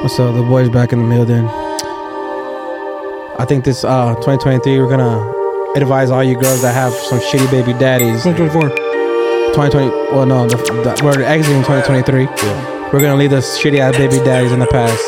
So the boys back in the building. I think this 2023 we're gonna advise all you girls that have some shitty baby daddies. 2024. 2020. Well, no, we're exiting 2023. Yeah. We're gonna leave the shitty ass baby daddies in the past.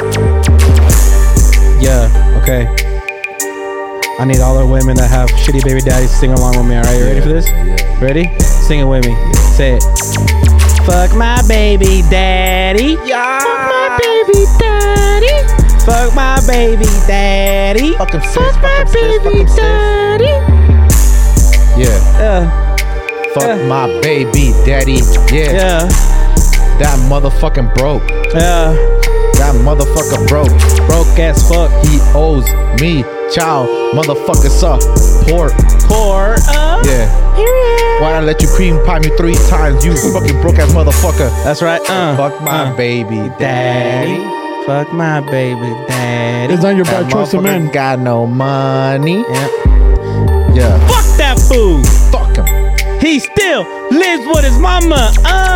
Yeah. Okay. I need all the women that have shitty baby daddies to sing along with me. All right, you ready for this? Yeah. Ready? Sing it with me. Say it. Fuck my baby daddy. Yeah. Fuck my baby daddy. Fuck my baby daddy. Fucking sis. Fuck my baby daddy. Yeah. Fuck my baby daddy. Yeah. Yeah. That motherfucking broke. Yeah. That motherfucker broke. Broke as fuck. He owes me child motherfucker support. Poor. Yeah. Why'd I let you cream pie me 3 times? You fucking broke ass motherfucker. That's right. Fuck my baby daddy. Fuck my baby daddy. It's not your That bad choice of motherfucker men. got no money. Yeah. Yeah. Fuck that fool. Fuck him. He still lives with his mama.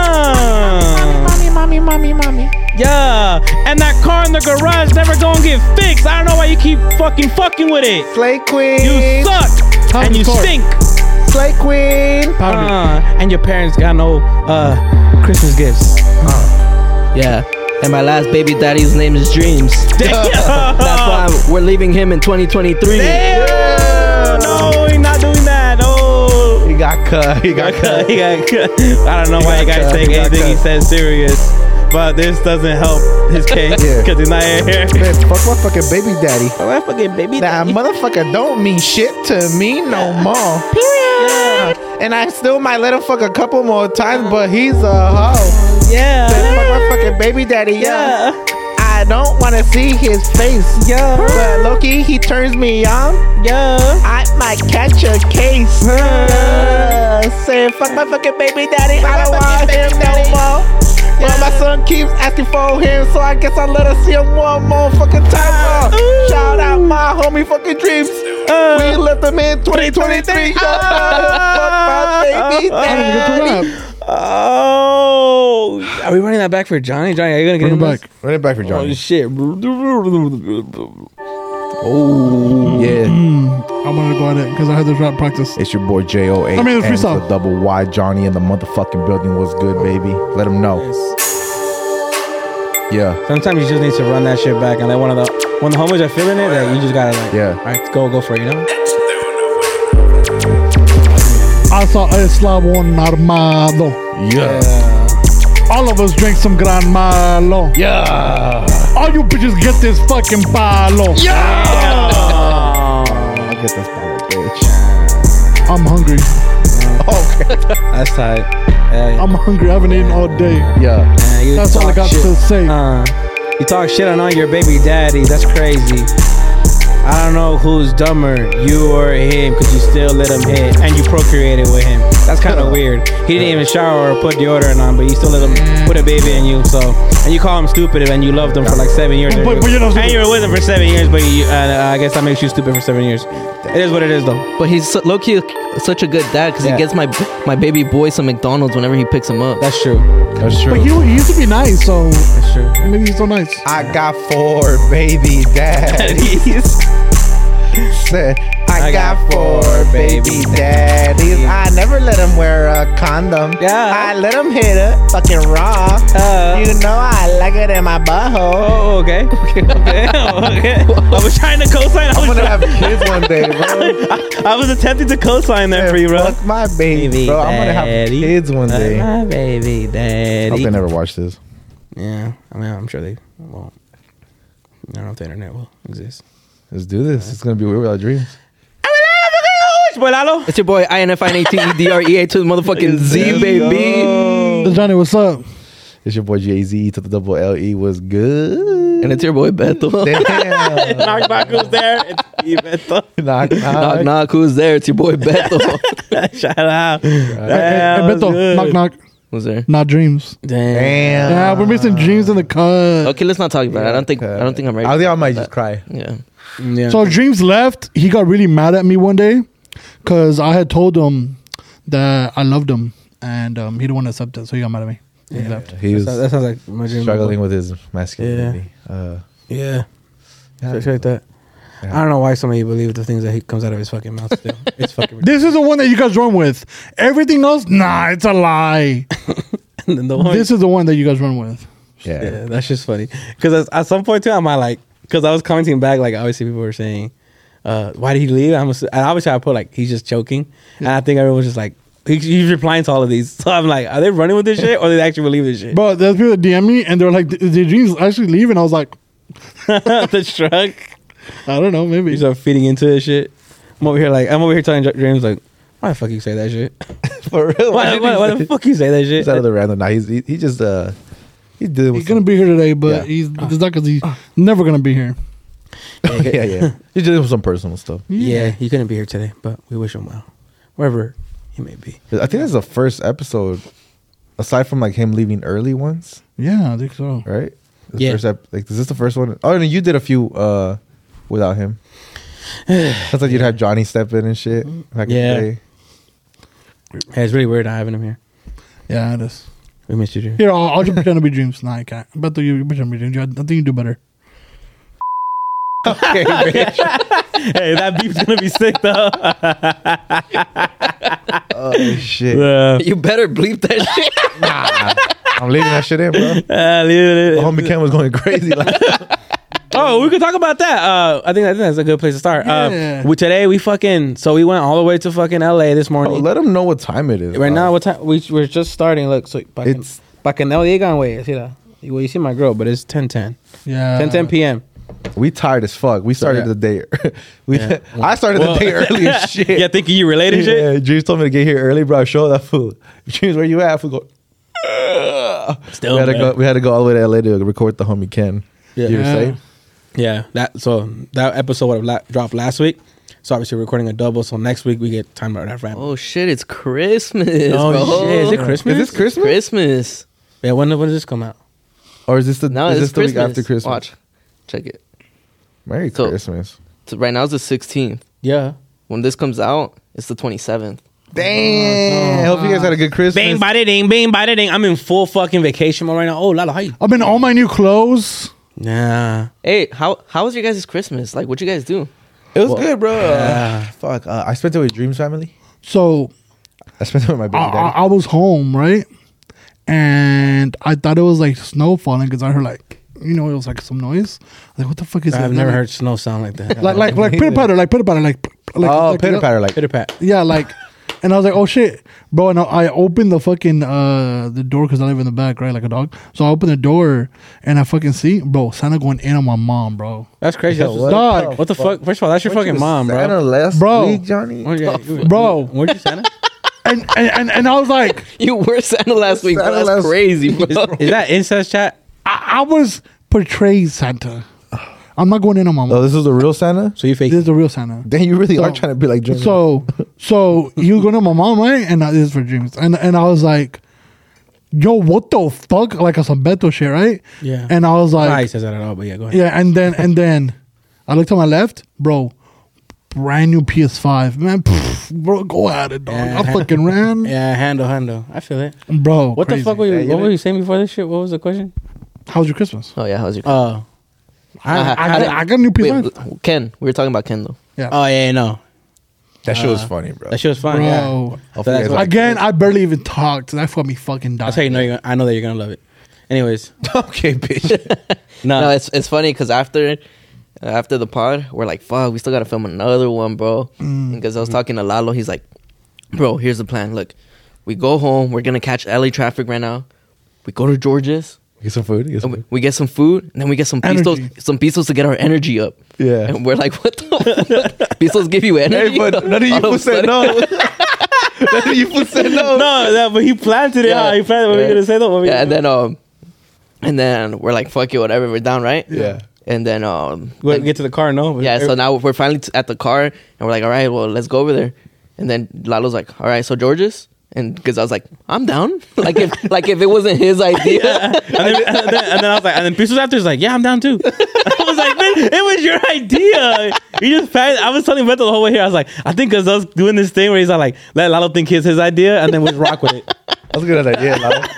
Mommy. Yeah. And that car in the garage never gonna get fixed. I don't know why you keep fucking with it. Slay queen. You suck. Pound And the you car. stink. Slay queen. And your parents got no Christmas gifts. Yeah. And my last baby daddy's name is Dreams. That's why we're leaving him in 2023. Damn. No, he's not doing that. No. He got cut. He got cut. He got cut. I don't know why you guys take anything he says serious, but this doesn't help his case because he's not here. Man, fuck my fucking baby daddy. My fucking baby That motherfucker don't mean shit to me no more. Period. And I still might let him fuck a couple more times, but he's a hoe. Yeah. Say, fuck my fucking baby daddy, yeah. I don't want to see his face, Yeah. but Loki, he turns me on. Yeah. I might catch a case. Say, fuck my fucking baby daddy. I don't want him no more. But my son keeps asking for him, so I guess I'll let her see him one more fucking time. Shout out my homie fucking Dreams. We left him in 2023. Fuck my baby daddy. Oh, are we running that back for Johnny? Johnny, are you gonna get Bring him it back. Run it back for Johnny. Oh shit! Oh, yeah. I'm gonna go at it because I had this rap practice. It's your boy J-O-A. I mean, it's freestyle. The double Y Johnny in the motherfucking building. Was good, baby. Let him know. Yeah. Sometimes you just need to run that shit back, and like when the homies are feeling it, that you just gotta like, Yeah. all right, go for it, you know. Asa eslabón armado. Yeah. All of us drink some Gran Malo. Yeah. All you bitches get this fucking palo. I'll get this bottle, bitch. I'm hungry. Okay. That's tight. Yeah. I'm hungry. I haven't eaten all day. Yeah. You That's all I talk got shit. to say. You talk shit on your baby daddy. That's crazy. I don't know who's dumber, you or him, because you still let him hit and you procreated with him. That's kind of weird. He didn't even shower or put deodorant on, but you still let him put a baby in you. So, and you call him stupid, and you loved him for like 7 years. But you know, and you were with him for 7 years, but I guess that makes you stupid for 7 years. It is what it is, though. But he's low-key such a good dad because he gets my baby boy some McDonald's whenever he picks him up. That's true. That's true. but he used to be nice, so That's true. maybe he's so nice. I got 4 baby daddies. Said, I got 4 baby daddies. I never let him wear a condom. Yeah. I let him hit it fucking raw. You know I like it in my butthole. Oh, okay. Okay. I was trying to co-sign. I'm gonna have kids one day, bro. I was attempting to co-sign there for you, bro. Fuck my baby, bro. I'm gonna have kids one day. My baby I daddy. hope they never watch this. Yeah, I mean, I'm sure they won't. I don't know if the internet will exist. Let's do this. It's gonna be weird without dreams. Boy Lalo. It's your boy INFINATEDREA to the motherfucking Z, baby. Johnny, what's up? It's your boy Jay-Z to the double L-E. Was good. And it's your boy Beto. Damn. Knock knock, who's there? It's me, Beto. knock, Knock, knock, who's there? It's your boy Beto. Shout out. Hey, Beto, knock, knock. Who's there? Not dreams. Damn. Yeah, we're missing dreams in the cut. Okay, let's not talk about it. I don't think I'm ready. I think I for might that. just cry. Yeah. Yeah. So Dreams left. He got really mad at me one day because I had told him that I loved him, and he didn't want to accept it, so he got mad at me. He left. He was That sounds like my dream. struggling with his masculinity. Yeah. Yeah. Shit like that. Yeah. I don't know why somebody believe the things that he comes out of his fucking mouth still. It's fucking ridiculous. This is the one that you guys run with. Everything else, nah, it's a lie. And then the one, This is the one that you guys run with. yeah, that's just funny. Because at some point too, I'm like, because I was commenting back, like obviously people were saying, why did he leave? And obviously I put like, he's just joking. And I think everyone was just like, he's replying to all of these. So I'm like, are they running with this shit or they actually believe this shit? Bro, there's people that DM me and they're like, did Dreams actually leave? And I was like, The truck. I don't know, maybe. You start feeding into this shit. I'm over here telling James like, why the fuck you say that shit? For real. Why the fuck you say that shit? He's out of the random. Nah, he just he's doing. He's gonna be here today, but Yeah. it's not because he's never gonna be here. yeah. He's dealing with some personal stuff. Yeah, he couldn't be here today, but we wish him well, wherever he may be. I think that's the first episode, aside from like him leaving early once, Yeah, I think so. right? The Yeah. First like, is this the first one? Oh, no, you did a few without him. That's like you'd have Johnny step in and shit. Back Yeah. in the day. Hey, it's really weird not having him here. Yeah, it is. We missed you, Drew. Here, I'll just pretend to be Dreams. Nah, I can't. But you pretend to be Dreams. I think you do better. Okay, bitch. Hey, that beef's gonna be sick though. Oh shit. You better bleep that shit. Nah, I'm leaving that shit in, bro. Leave The it. homie Ken was going crazy. Like, Oh, we could talk about that. I think that's a good place to start. Yeah. Today we we went all the way to fucking LA this morning. let him know what time it is. Right bro. now, what time? We're just starting. Look, so It's- pa que no digan, güey. See that? Well, you see my girl, but it's 10:10. Yeah. 10:10 p.m. We tired as fuck. We started yeah. the day. Yeah. I started the day early as shit. Yeah, thinking you related shit. Yeah, Dreams told me to get here early, bro. Show that fool. Dreams, where you at? We go. Still, we had to man. go. We had to go all the way to LA to record the homie Ken. Yeah. You were Yeah. saying? Yeah, that episode would have dropped last week. So obviously we're recording a double. So next week we get time to have random. Oh shit! It's Christmas. Oh, bro. shit. Is it Christmas? Is this Christmas? Christmas. Yeah, when does this come out? Or is this the No, is it's this the Christmas. week after Christmas? Watch, check it. Merry So- Christmas. So right now it's the 16th. Yeah. When this comes out, it's the 27th. Damn. I hope you guys had a good Christmas. Bang, bada ding, bang, bada ding. I'm in full fucking vacation mode right now. Oh, Lala, how you? I'm in all my new clothes. Nah. Hey, how was your guys' Christmas? Like, what you guys do? It was good, bro. Yeah. Fuck. I spent it with Dreams family. So I spent it with my baby daddy. I was home, right? And I thought it was like snow falling because I heard like, it was like some noise. Like, what the fuck is that? I've never Like- heard snow sound like that. Like pitter patter, like pitter patter, like Pitter patter, like Pitter pat. Yeah, like, and I was like, oh shit, bro. And I opened the fucking the door because I live in the back, right, like a dog. So I opened the door and I fucking see, bro, Santa going in on my mom, bro. That's crazy. Yo, That's what Dog. what the fuck? First of all, that's your fucking mom, bro. Santa last Bro. week, Johnny. Bro. Where'd you Santa? And I was like, You were Santa last week. Bro. Santa That's last- crazy, bro. Is that incest chat? I was portrayed Santa. I'm not going in on my Oh, mom. this is the real Santa. So you fake? This is the real Santa. Dang, you really are So- trying to be like Dreams. So he was going to my mom, right? And this is for dreams. And I was like, yo, what the fuck? Like a some Beto shit, right? Yeah. And I was Nah, he like, says that at all, but yeah, go ahead. yeah. And then I looked to my left, bro. Brand new PS5, man. Bro, go at it, dog. Yeah. I fucking ran, Yeah, handle. I feel it. bro. What crazy. the fuck were you? Yeah, you What know- were you saying before this shit? What was the question? How was your Christmas? Oh yeah, how's your? Oh. I got a new PS5. Wait, Ken. We were talking about Ken though. Yeah, Oh yeah, no. that shit was funny, bro. That shit was fun. bro. Yeah. Hopefully So that's you guys what- like Again, I barely even talked. That's what me fucking died. That's how you know you're. I know that you're gonna love it. Anyways, it. Okay, bitch. No, it's funny because after the pod, we're like, fuck, we still gotta film another one, bro. Because I was talking to Lalo, he's like, bro, here's the plan. Look, we go home. We're gonna catch LA traffic right now. We go to George's. Get some food. Get some And food. we get some food, and then we get some Energy. pisos to get our energy up. Yeah. And we're like, what the fuck? Pisos give you energy? Hey, but none of you All fools a said sudden- no. None of you fools said no. no, but he planted it. Yeah. Huh? He planted. What were you Yeah. gonna say though? Yeah, and then we're like, fuck it, whatever. We're down, right? Yeah. And then we get to the car. No. yeah, so now we're finally at the car, and we're like, all right, well, let's go over there. And then Lalo's like, all right, so George's? And because I was like, I'm down. like if it wasn't his idea. and then I was like, and then Pisos after was like, yeah, I'm down too. I was like, man, it was your idea. You just passed. I was telling Beto the whole way here. I was like, I think because I was doing this thing where he's like, let Lalo think it's his idea, and then we rock with it. That was a good idea, Lalo.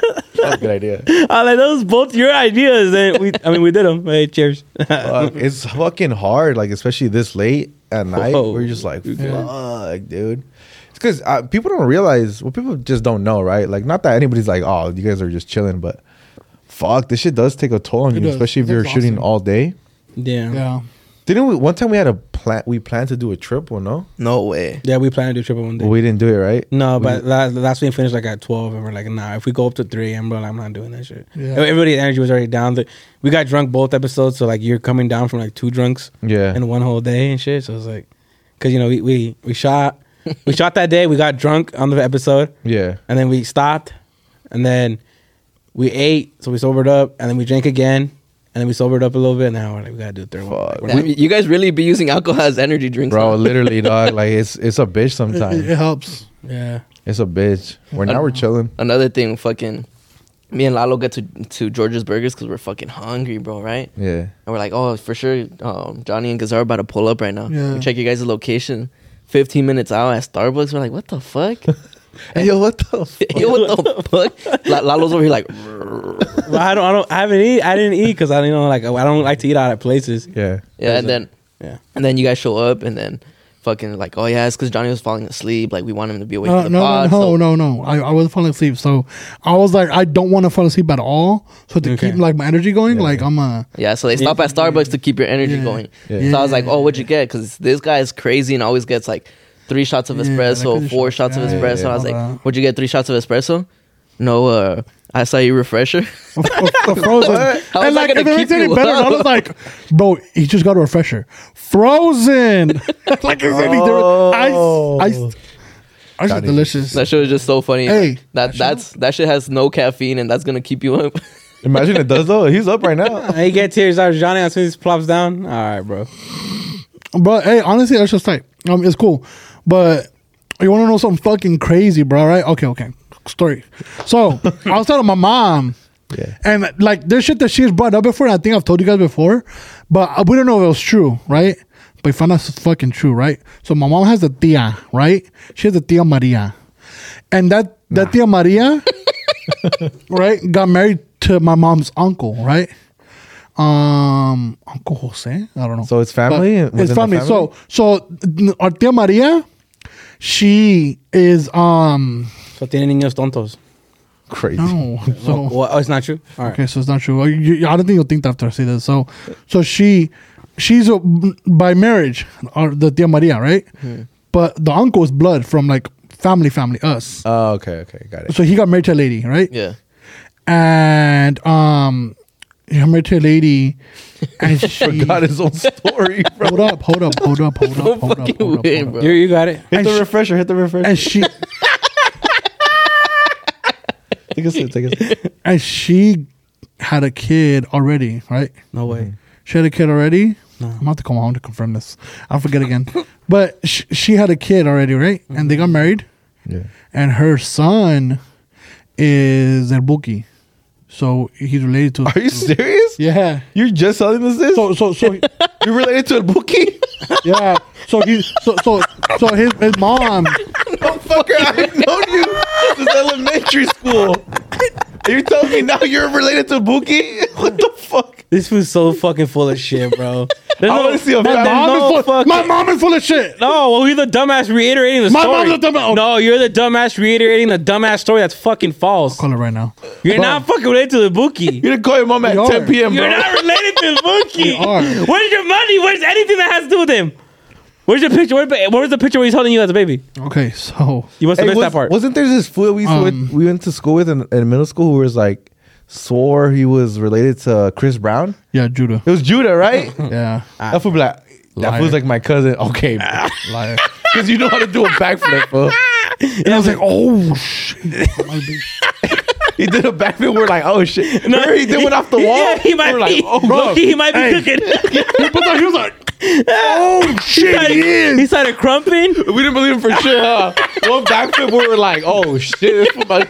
That's a good idea. I'm like, those both your ideas. And we did them. Hey, cheers. It's fucking hard, like especially this late at night. Whoa. We're just like, fuck, dude. It's because people don't realize. Well, people just don't know, right? Like, not that anybody's like, oh, you guys are just chilling, but fuck, this shit does take a toll on It you, does. especially if It's you're shooting exhausting. all day. Yeah. Yeah. Didn't we? One time we had a plan. We planned to do a triple, no? No way. Yeah, we plan to do triple one day. But we didn't do it, right? No, but last week finished like at 12, and we're like, nah, if we go up to 3 a.m., bro, I'm not doing that shit. Yeah. Everybody's energy was already down. We got drunk both episodes, so like you're coming down from like 2 drunks Yeah. in one whole day and shit. So it's like, because you know we shot that day, we got drunk on the episode, Yeah. and then we stopped, and then we ate, so we sobered up, and then we drank again, and then we sobered up a little bit. And now we're like, we gotta do the third Fuck. one. Damn, you guys really be using alcohol as energy drinks, Bro, huh? literally, dog. Like it's a bitch sometimes. It helps. Yeah. It's a bitch. We're chilling. Another thing, fucking, me and Lalo get to George's Burgers because we're fucking hungry, bro, right? Yeah. And we're like, oh, for sure, Johnny and Gazar are about to pull up right now. Yeah. We check your guys' location. 15 minutes out at Starbucks. We're like, what the fuck? Hey, yo, what the? Yo, what the fuck? Lalo's over here like, Well, I didn't eat because I don't like to eat out at places. Yeah. yeah, and then Yeah. and then you guys show up and then fucking like, oh yeah, it's because Johnny was falling asleep. Like we want him to be awake No, from the pod. no. I wasn't falling asleep. So I was like, I don't want to fall asleep at all. So to Okay. keep like my energy going, like I'm Yeah, so they stop at Starbucks to keep your energy Yeah. going. Yeah. So I was like, oh, what'd you get? Because this guy is crazy and always gets like 3 shots of Yeah, espresso, like 4 shots of yeah, espresso. And I was all like, that. what'd you get? 3 shots of espresso? No, I saw you refresher. frozen. How is And that like, gonna if it keep makes any you better, I up? was like, bro, he just got a refresher. Frozen. Like it's any different. Ice is delicious. That shit was just so funny. Hey, that shit has no caffeine and that's gonna keep you up. Imagine it does though. He's up right now. He get tears out of Johnny as soon as he plops down. All right, bro. But hey, honestly, that's just tight. It's cool. But you want to know something fucking crazy, bro? Right? Okay. Story. So I was telling my mom, Yeah. and like there's shit that she's brought up before, and I think I've told you guys before, but we don't know if it was true, right? But we found out it's fucking true, right? So my mom has a tia, right? She has a tia Maria, and that tia Maria, right, got married to my mom's uncle, right? Uncle Jose, I don't know. So it's family? But Within it's the family. family? So our tia Maria, she is So tiene niños tontos. Crazy. no. So Oh, it's not true? All right. okay, so it's not true. I don't think you'll think that after I say this. So she's by marriage, the tia Maria, right? But the uncle is blood from like family, us. Oh, okay. Got it. So he got married to a lady, right? Yeah. And he got married to a lady, and she Forgot his own story, bro. hold up. fucking way, bro. You got it. Hit And the she- refresher. And she Take a sip. and she had a kid already, right? No way. She had a kid already. No. I'm gonna have to come home to confirm this. I'll forget again. But she had a kid already, right? And they got married. Yeah. And her son is El Buki. So he's related to. Are you serious? Yeah. You're just telling us this? So You're related to a bookie? yeah. So his mom. Motherfucker, I've known you since elementary school. You're telling me now you're related to Bookie? What the fuck? This was so fucking full of shit, bro. There's I wanna see a My family. mom is full of shit. No, well, you're the dumbass reiterating the My story. mom's the dumbass. No, you're the dumbass reiterating the dumbass story that's fucking false. Call it right now. You're not fucking related to the bookie. You didn't call your mom at We are. 10 p.m., bro. You're not related to the bookie. are. Where's your money? Where's anything that has to do with him? Where's your picture? Where's the picture where he's holding you as a baby? Okay, so You must have missed that part. Wasn't there this fool we went to school with in middle school who was like, swore he was related to Chris Brown? yeah, Judah. It was Judah, right? Yeah, That fool be like, that Liar. fool's like my cousin. Okay, liar. because you know how to do a backflip, bro. And I was like, oh shit. Might be- He did a backflip. We're like, oh shit. Remember he did one off the wall. Yeah, he might We're like, be. oh, Bro, he might be Hey. cooking. He was like, oh shit, he is. He started crumping. We didn't believe him for shit, huh? One backflip, we were like, oh shit. This fool might-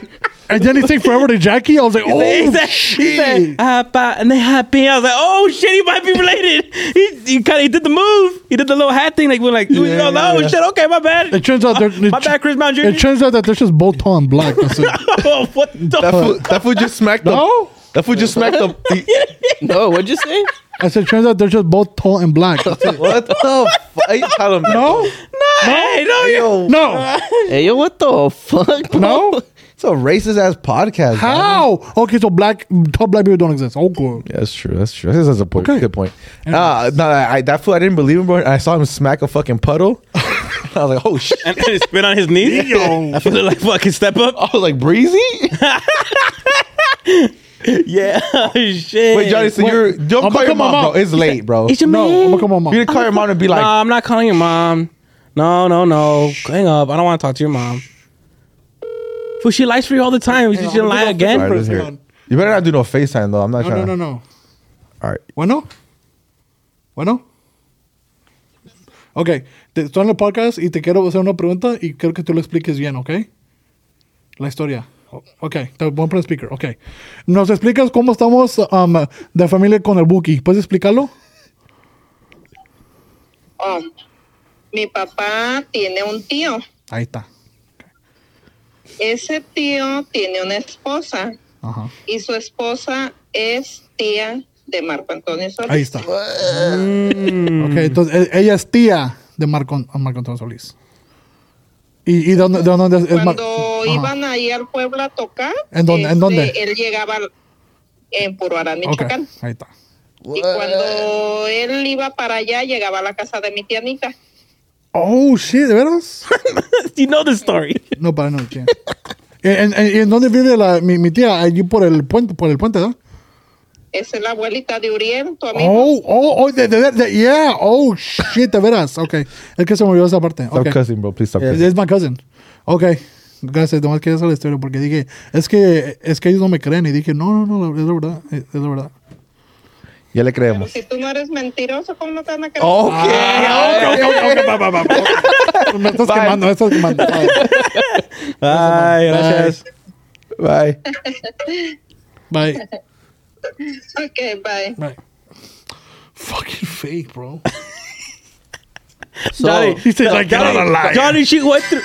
And then he take forever to Jackie. I was like, oh, he said, shit. and they happy. I was like, oh shit, he might be related. He did the move. He did the little hat thing, like we're like, oh shit, okay, my bad. It turns out my bad, Chris Brown Jr. It turns out that they're just both tall and black. That's it. Oh, what the That fool just smacked the. No? That fool just smacked the. No, what'd you say? I said, turns out they're just both tall and black. That's it. What the fuck? Tell him. No? Hey, no, Yo, No. Hey, yo, what the fuck? No? it's a racist ass podcast. man. How? Okay, so tall black people don't exist. Oh, good. Yeah, that's true. That's true. That's a point. Okay. Good point. No, that fool, I didn't believe him, bro. I saw him smack a fucking puddle. I was like, oh shit. and he spit on his knees. Yo. I feel like fucking step up. I was like, breezy. Yeah, oh, shit. Wait, Johnny, so Wait, don't I'm call gonna your call my mom, mom. bro. It's late, bro. It's your No, man. I'm gonna call my mom. You need to call your mom and be like, No, I'm not calling your mom. No. Hang up. I don't want to talk to your mom. Fool, she lies for you all the time. She should lie again. All right, let's hear it. You better not do no FaceTime though. I'm not trying. No. All right. Bueno. Ok, estoy en el podcast y te quiero hacer una pregunta y quiero que tú lo expliques bien, ¿ok? La historia. Ok, te voy a poner speaker, ok. ¿Nos explicas cómo estamos de familia con el Buki? ¿Puedes explicarlo? Oh, mi papá tiene un tío. Ahí está. Ese tío tiene una esposa Ajá. y su esposa es tía de Marco Antonio Solís. Ahí está. Ok, entonces ella es tía de Marco Antonio Solís. ¿Y de dónde es Cuando iban ahí al pueblo a tocar, ¿En dónde? ¿En dónde? él llegaba en Puruarán, Ok, Michoacán. ahí está. Y cuando él iba para allá, llegaba a la casa de mi tía Anita. Oh, shit, ¿de veras? You know the story. No, para no, tía. ¿Y en dónde vive mi tía? Allí por el puente, ¿no? Esa es la abuelita de Uriel, tu amigo. Yeah. Oh, shit, de veras. Ok. Es que se me olvidó esa parte. Stop Okay. cussing, bro. Please stop cussing. Es my cousin. Ok. Gracias. Nomás quería hacer la historia porque dije, es que ellos no me creen. Y dije, no, es la verdad. Es la verdad. Ya le Pero creemos. si tú no eres mentiroso, ¿cómo no te van a creer? Ok. Me estás quemando. Ay, gracias. Bye. Bye. Ok, bye. Bye. Fucking fake, bro. Johnny, He said, like, you're not a liar. Johnny, she went through.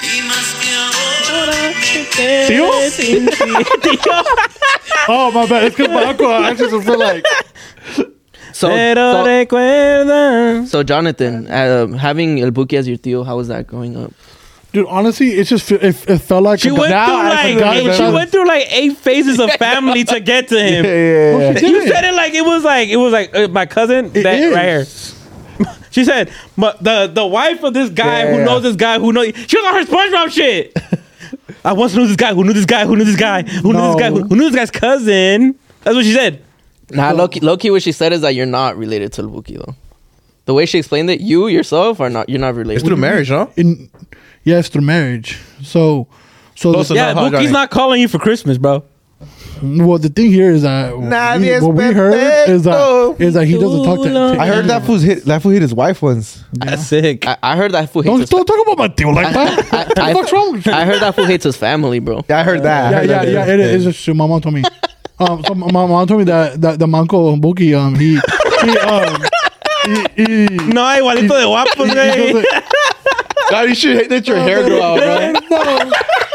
Oh, my bad. It's because my uncle actually feel like... Pero recuerda. So Jonathan, having El Buki as your tío, how was that growing up? Dude, honestly, it just it felt like... She went through like 8 phases of family to get to him. Yeah. You said it like it was like my cousin It that is. right here. She said, but the wife of this guy who Yeah. knows this guy who knows. She was on her SpongeBob shit. I once knew this guy who knew this guy who knew this guy who knew this guy who knew this guy's cousin. That's what she said. Nah, low-key, what she said is that you're not related to El Buki though. The way she explained it, you yourself are not. You're not related. It's through marriage, no? Yes, through marriage. So Yeah, Buki's not calling you for Christmas, bro. well, the thing here is that what we heard is that he doesn't talk to. I heard that fool hit his wife once. That's sick. I heard that fool hates his Don't talk about my deal like that. What the fuck's wrong with you? I heard that fool hates his family, bro. Yeah, I heard that. Yeah. It is just true. My mom told me. So my mom told me that the manco Buki he No, igualito de guapos, güey. God, you should let your hair grow out, bro.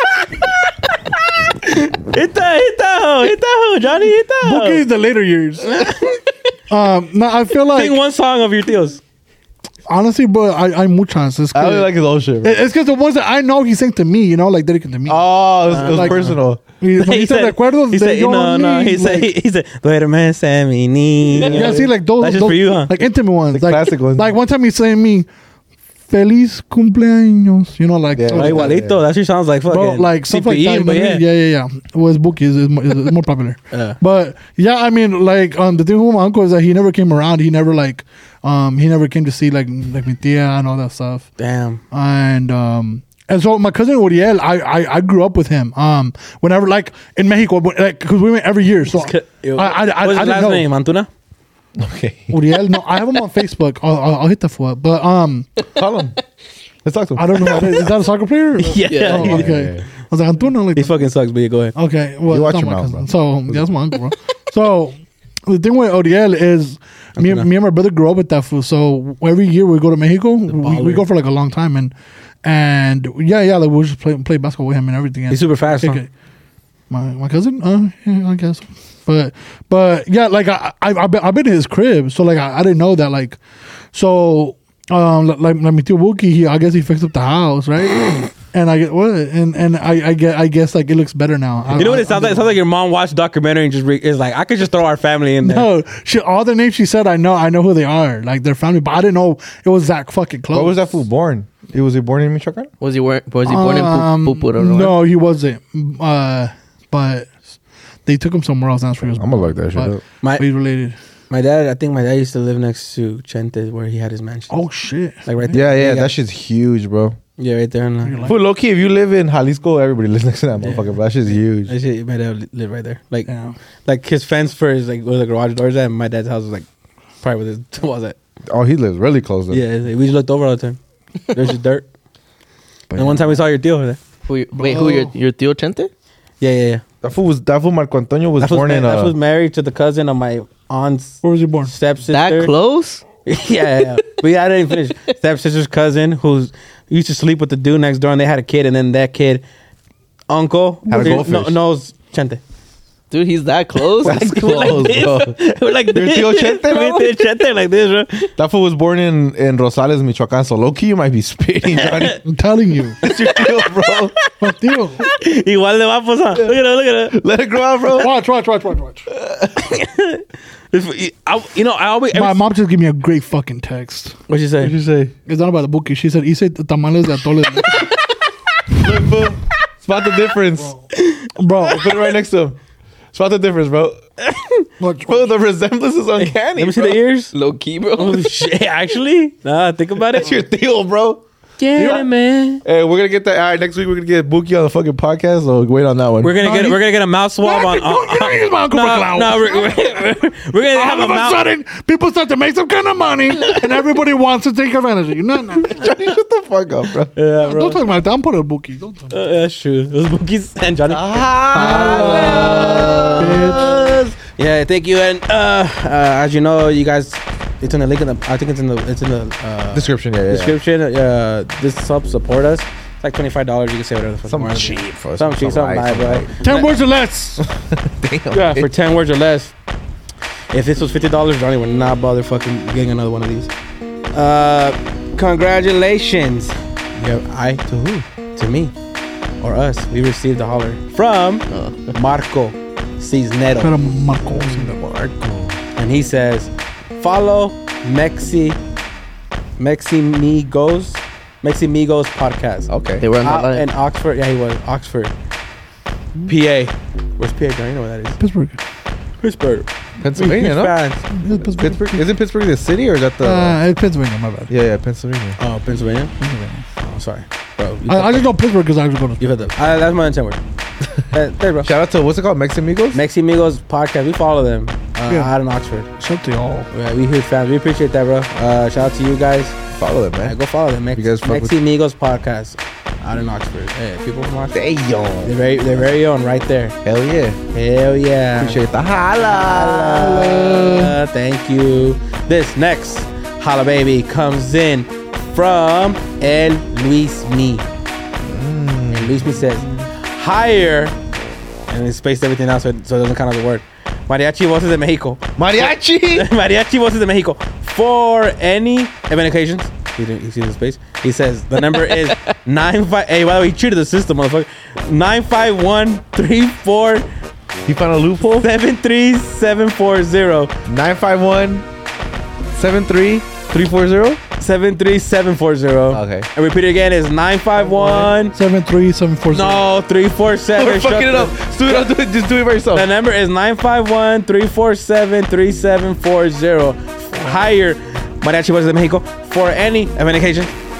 Hit that, Johnny, hit that. Buki is the later years. No, I feel like Sing one song of your tíos. honestly, bro, I muchas. Es I que- really like his old shit, bro. it's because the ones that I know he sang to me, you know, like dedicated to me. Oh, it was like- personal. He said, "Recuerdos he de said, yo no, ni", he said, like- he said, duérmese mi niño. Yeah, see, like those, That's just those for you, huh? like intimate ones, The classic ones. Like one time he sang me, "Feliz cumpleaños," you know, like Yeah. so- Oh, igualito. That shit sounds like fucking bro, like stuff like CPE, that. but Yeah, yeah. Was Buki is more popular. Yeah. But yeah, I mean, like the thing with my uncle is that he never came around. He never he never came to see like mi tía and all that stuff. Damn. And so my cousin Uriel, I grew up with him. Whenever like in Mexico, like because we went every year. So I What's his didn't last know. name? Antuna? Okay. Uriel, no, I have him on Facebook. I'll hit the foot. But Call him. Let's talk to him. I don't know. Is that a soccer player? Yeah. Oh, okay. was like, Antonio, like, He fucking sucks, but yeah, go ahead. okay, well, You watch it's your not my mouth, cousin. bro. So that's my uncle, bro. So the thing with Odiel is me and my brother grew up with that fool. So every year we go to Mexico. We go for like a long time, and yeah, like we'll just play basketball with him and everything. He's super fast, huh? My cousin, yeah, I guess. But yeah, like I've been in his crib, so like I didn't know that, like, so like my tio Wookie, I guess he fixed up the house, right? And I get what, and I guess like it looks better now. You know what it sounds like? It sounds like your mom watched a documentary and just is like, I could just throw our family in there. No, all the names she said, I know who they are, like their family, but I didn't know it was that fucking close. Where was that fool born? Was he born in Michoacan? Was he born in Pupura? No, he wasn't. But they took him somewhere else. That's where he was. I'm gonna look that shit up. But he's related. I think my dad used to live next to Chente, where he had his mansion. Oh shit! Like right there. Yeah, that shit's huge, bro. Yeah, right there. In Fool, low key, if you live in Jalisco, everybody lives next to that motherfucker. But that shit's huge. that shit, my dad lived right there. Like, Yeah. like his fence for his like where the garage doors at. And my dad's house was like probably where the walls at. Oh, he lives really close. Then. Yeah, we just looked over all the time. There's just dirt. And one time we saw your deal over there. Who your Tio Chente? Yeah. That fool Marco Antonio was born in. That was married to the cousin of my aunt's Where was he born? stepsister. That close? yeah. But yeah, I didn't finish. Stepsister's cousin who used to sleep with the dude next door, and they had a kid, and then that kid, uncle, Had a goldfish. knows Chente. Dude, he's that close? That's close, bro. We're like Your Tio Chente, bro? We're Chente like this, bro. That fool was born in Rosales, Michoacan. So low key, you might be spitting, Johnny. I'm telling you. It's your deal, bro. Fuck you. Igual de guapos, huh? Look at it. Let it grow out, bro. Watch. I always. My mom just gave me a great fucking text. What'd you What'd say? you say? It's not about the bookie. She said, "Hice tamales de atole." Look, fool. Spot the difference. Bro, Put it right next to him. Spot the difference, bro. watch. Bro, the resemblance is uncanny. Let me see bro. the ears. Low key, bro. Oh shit! Actually, nah. Think about it. That's your deal, bro. Yeah, man. Hey, we're gonna get that. All right, next week we're gonna get Buki on the fucking podcast. So wait on that one. We're gonna get a mouth swab on. Use my uncle for clout. No, we're gonna have All a of a mouth. sudden, people start to make some kind of money, and everybody wants to take advantage of you. No. Johnny, shut the fuck up, bro. Yeah, bro. Don't talk about that. I'm putting a bookie. Don't talk about That's true. It was Bookie's and Johnny. bitch. Yeah, thank you. And as you know, you guys, it's in the link in the. I think it's in the Description, yeah. description. This helps support us. It's like $25. You can say whatever the fuck. Something you want. cheap, bro. Something cheap, something live, bro. 10 words or less. Yeah, for 10 words or less. If this was $50, Johnny would not bother fucking getting another one of these. Congratulations. Yeah, to who? To me. Or us. We received a holler from Marco Cisnero. Pero Marco. And he says, follow Meximigos podcast. Okay. They were on that line. In Oxford. Yeah, he was. Oxford. PA. Where's PA? Johnny? You know where that is. Pittsburgh. Pittsburgh. Pennsylvania, no? Fans. It's Pittsburgh. Pittsburgh? Isn't Pittsburgh the city or is that the? It's Pennsylvania, my bad. Yeah, Pennsylvania. Oh, Pennsylvania? Oh, sorry. Bro, I just know Pittsburgh because I just go to. you heard that. That's my 10 word. Hey, bro. Shout out to, what's it called? Meximigos? Meximigos podcast. We follow them Yeah. out in Oxford. Shout to y'all. Yeah, we huge fans. We appreciate that, bro. Shout out to you guys. Follow them, Yeah, man. go follow them. You guys fuck with- Meximigos podcast out in Oxford. Hey, people from Oxford. Damn. They're very own right there. Hell yeah. Hell yeah. Appreciate the holla. Thank you. This next holla baby comes in from El Luis Me. And Luis Me says, higher, and he spaced everything out so it doesn't count as a word. Mariachi voces de Mexico. Mariachi. Mariachi voces de Mexico. For any event occasions. You see the space? He says the number is 95. Hey, by the way, he cheated the system, motherfucker. 951-34. You found a loophole? 73740. 951-73-340? 73740. Okay. And repeat it again is 951. 73740. No, 347. We're fucking it up. Just do it by yourself. The number is 951-347-3740. Hire Mariachi Voces de Mexico for any event occasion.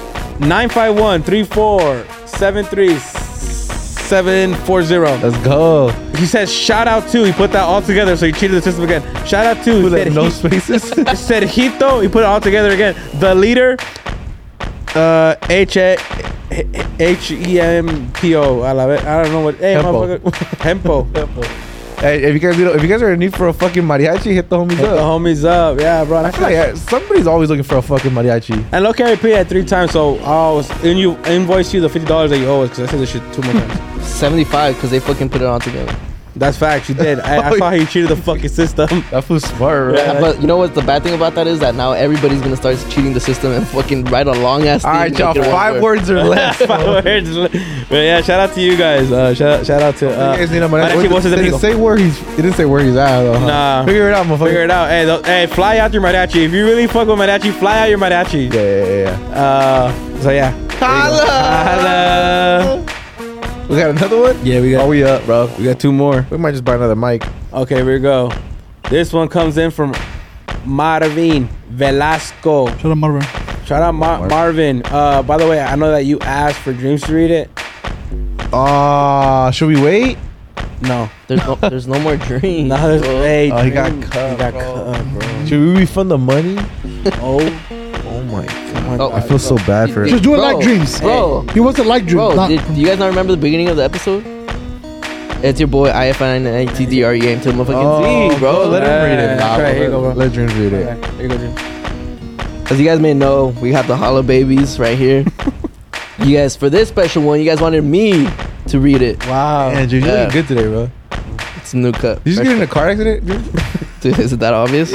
951-347-3740. Let's go. He says shout out to. He put that all together, so he cheated the system again. Shout out to. He said No he- spaces. He said Hito. He put it all together again. The leader, HEMPO. I love it. I don't know what. Hey, Hempo. motherfucker. Hempo. Hey, if you guys are in need for a fucking mariachi, hit the homies Hit the up. homies up. Yeah, bro. I feel like somebody's always looking for a fucking mariachi. And low carry pay at 3 times, so I'll invoice you the $50 that you owe us because I said this shit 2 more times. 75 because they fucking put it all together. That's facts. You did. I saw how you cheated the fucking system. That fool's smart, right? Yeah. But you know what the bad thing about that is that now everybody's gonna start cheating the system and fucking write a long ass thing. All right, to y'all. make it 5 work. words or less. 5 words. But yeah, shout out to you guys. Shout out to. You guys need a mariachi. Mariachi Voces de It didn't Pico. say where he's. It didn't say where he's at. Though, huh? Nah. Figure it out, motherfucker. Figure it out. Hey, fly out your mariachi. If you really fuck with mariachi, fly out your mariachi. Yeah. So yeah. Holla. We got another one? Yeah, we got. Are we up, bro? We got 2 more. We might just buy another mic. Okay, here we go. This one comes in from Marvin Velasco. Shut up, Marvin. Shout out Marvin. By the way, I know that you asked for Dreams to read it. Should we wait? No. There's no more dreams. No, there's bro. hey, Oh, he got Dream- cut, He got bro. cut, bro. Should we refund the money? Oh my god. Oh, I feel so bad for Just him. do it Bro, like dreams. bro. He wasn't like dreams. Bro, Not- do you guys not remember the beginning of the episode? It's your boy IFNITDRE to motherfucking Z, bro. Let him read it. That's right, here you go, bro. Let Dreams read it. Okay, here you go, Dream. As you guys may know, we have the Holla Babies right here. You guys, for this special one, you guys wanted me to read it. Wow. Man, dude, you're Yeah. looking good today, bro. It's a new cut. Did you just get in a car accident, dude? Dude, is it that obvious?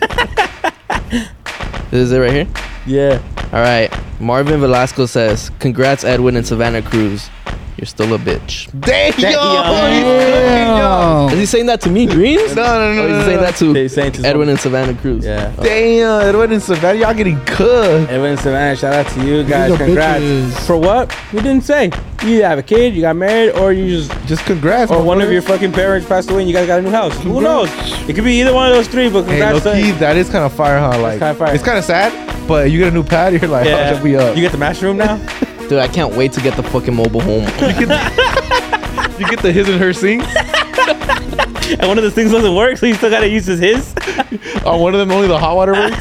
Is it right here? Yeah. All right. Marvin Velasco says, "Congrats, Edwin and Savannah Cruz. You're still a bitch." Damn. Damn. Is he saying that to me, Greens? No. Or is he saying that to He's saying to Edwin and Savannah Cruz? Yeah. Damn, Edwin and Savannah, y'all getting cooked. Edwin and Savannah, shout out to you guys. are Congrats. bitches. For what? We didn't say. You have a kid, you got married, or you just Congrats. or one of motherfucker. your fucking parents passed away and you guys got a new house. Who knows? It could be either one of those 3, but Hey, congrats low-key, to that is kind of fire, huh? Like, kinda fire. it's kind of sad, but you get a new pad, you're like, yeah. oh, we up. You get the master room now? Dude, I can't wait to get the fucking mobile home. You get the his and her sink. And one of those things doesn't work, so you still gotta use his. On one of them, only the hot water works.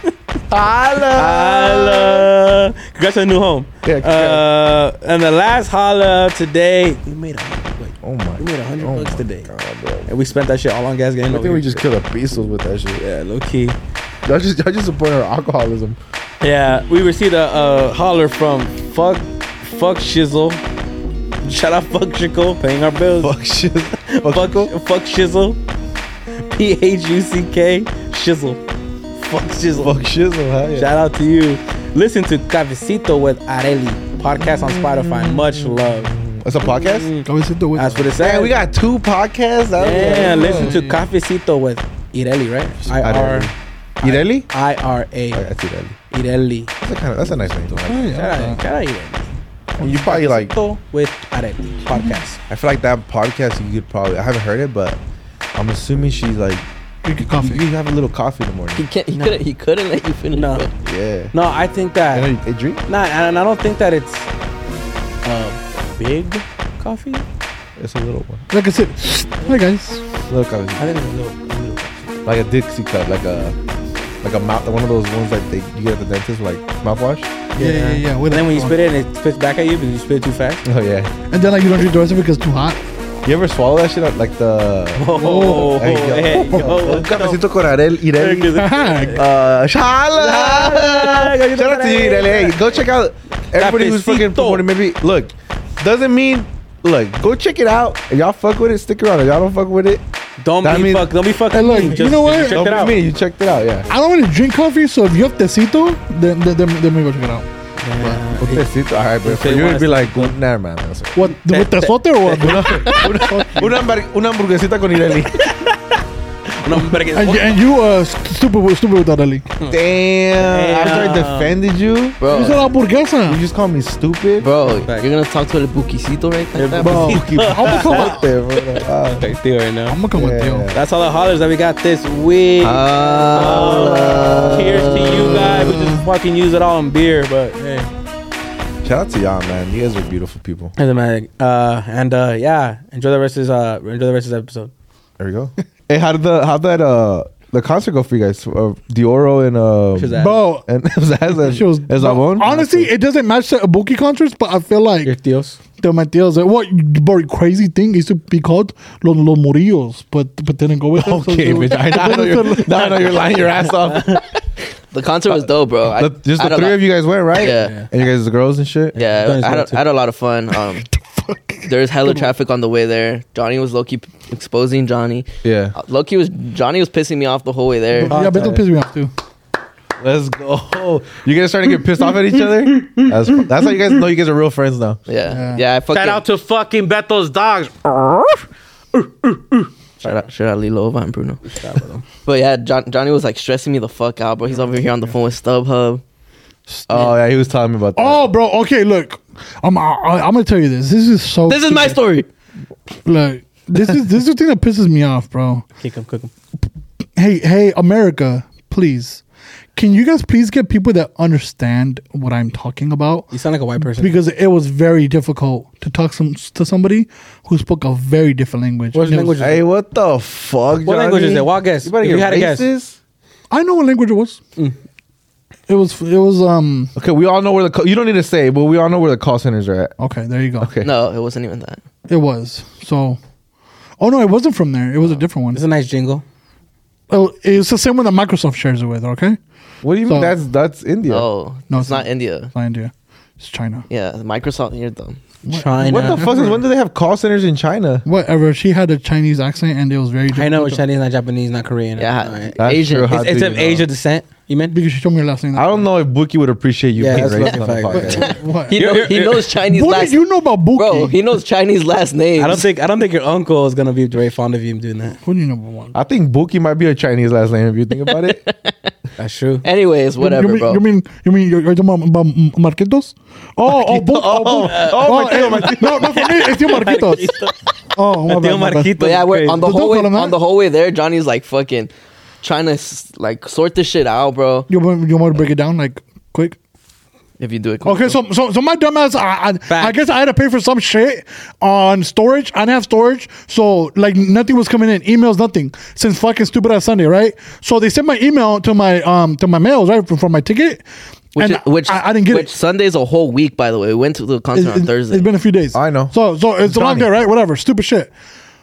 Holla. Congrats on the new home. Yeah, congrats. And the last holla today, we made $100. Oh my. We made $100 my today. God, bro. And we spent that shit all on gas getting I over think we here. just killed a pesos with that shit. Yeah, low key. Y'all just support our alcoholism. Yeah, we received a holler from Fuck Shizzle. Shout out Fuck Shizzle, paying our bills. Fuck shit. Fuck Shizzle. PHUCK Shizzle. Fuck Shizzle. Fuck shizzle, huh? Yeah. Shout out to you. Listen to Cafecito with Areli podcast on Spotify. Much love. That's a podcast? Cabecito with- That's what it says. Man, we got 2 podcasts. Yeah, listen to Cafecito with Ireli, right? Ireli? IRA. That's Ireli. Ireli. That's a nice name. Oh, yeah. Shout out Ireli. You probably like. Cafecito with Areli podcast. I feel like that podcast you could probably. I haven't heard it, but I'm assuming she's like. Drinking coffee. You have a little coffee in the morning. He can't. He couldn't let you finish. No. bro. Yeah. No, I think You that. know, you drink? Nah, and I don't think that it's big coffee. It's a little one. Like I said, hi guys. Little coffee. I think it's a little. Like a Dixie cup, like a mouth, one of those ones like you get at the dentist, like mouthwash. Yeah. And then when you spit it, it spits back at you because you spit it too fast. Oh yeah. And then like you don't drink the rest of it because it's too hot. You ever swallow that shit like the? Oh, Hey, yo. hey, yo. Un cafecito con Ireli. Shout out to you, Ireli. Hey, go check out everybody who's fucking Cafecito. promoting. Maybe look, doesn't mean look. Go check it out. If y'all fuck with it, stick around. If y'all don't fuck with it, Don't That be means- fucking Hey, look, me. you know what? Check don't it be out. me. You checked it out, yeah. I don't really drink coffee, so if you have tecito, then maybe go check it out. Un tecito. All right, but for If you they it'd be want like, nah, man. That's okay. What? With tezote or what? Una hamburguesita con Ireli. No, better get and you stupid with Areli. Damn. After I defended you, You said Bro, hamburguesa. you just called me stupid. bro, Fact. you're gonna talk to el buquisito right like that? Bro, I'm gonna come Out there, bro. Right there right now. I'm gonna come with you. Yeah. That's all the hollers that we got this week. Cheers to you guys. We just fucking use it all in beer, but hey. Shout out to y'all, man. You guys are beautiful people. Doesn't matter. Yeah, enjoy the rest of this episode. There we go. Hey, how did that the concert go for you guys? Dioro and Shazam. Bro, and Zaz and she was Zabon? honestly, it doesn't match the Ibuki concerts, but I feel like Your tios. the Mateos, what bro, crazy thing used to be called Los Morillos, but didn't go with it. Okay, bitch. Now I know you're lying your ass off. The concert was dope, bro. Just I had the a three lot- of you guys went, right? Yeah. And you guys, the girls and shit. Yeah, Done as I well, had a lot of fun. There's hella traffic on the way there. Johnny was low key exposing Johnny. Yeah. Low-key Johnny was pissing me off the whole way there. Yeah, but don't piss me off too. Let's go. You guys starting to get pissed off at each other? That's how you guys know you guys are real friends now. Yeah. I fucking Shout out to fucking Beto's dogs. shout out Lilo Ova and Bruno. But yeah, Johnny was like stressing me the fuck out, bro. He's over here on the phone with StubHub. Oh yeah, he was telling me about that. Oh, bro. Okay, look, I'm gonna tell you this. This is so. This is my story. Look, this is the thing that pisses me off, bro. Kick him, cook him. Hey, America, please. Can you guys please get people that understand what I'm talking about? You sound like a white person. Because it was very difficult to talk to somebody who spoke a very different language. What And it was- language? Hey, what the fuck? What language is it? Wild guess. You better If get you had a guess. racist. I know what language it was. It was Okay, we all know where you don't need to say, but we all know where the call centers are at. okay, there you go. Okay. No, it wasn't even that. It was. So oh no, it wasn't from there. It was a different one. It's a nice jingle. Oh, it's the same one that Microsoft shares it with, okay? What do you mean? So- That's India. No, No, it's not India. It's not India. It's China. Yeah, Microsoft. You're dumb. China. What the fuck is? When do they have call centers in China? Whatever. She had a Chinese accent and it was very I know difficult it's Chinese, not Japanese, not Korean. Yeah, Alright. That's Asian. true. How It's do of you Asia know? descent. You meant? because she told me her last name. I don't know if Buki would appreciate you Yeah, being that's racist fucking on the fact. podcast. What? He knows Chinese What last. do you know about Buki? Bro, he knows Chinese last names. I don't think your uncle is gonna be very fond of you doing that. Who do you know about one? I think Buki might be a Chinese last name if you think about it. That's true. Anyways, whatever, you mean, bro. You mean you're talking about Marquitos? Oh, Buki. No, for me, it's Tío Marquitos. Oh, my bad, my bad. But yeah, we're on the But don't whole way. call him that. On the whole way there, Johnny's like fucking trying to like sort this shit out, bro. You want me to break it down like quick? If you do it, Okay, so my dumbass, I guess I had to pay for some shit on storage. I didn't have storage, so like nothing was coming in, emails, nothing since fucking stupid ass Sunday, right? So they sent my email to my mails, right, for my ticket, which I didn't get which it. Sunday's a whole week, by the way. We went to the concert on Thursday. It's been a few days. I know. So it's a long day, right? Whatever, stupid shit.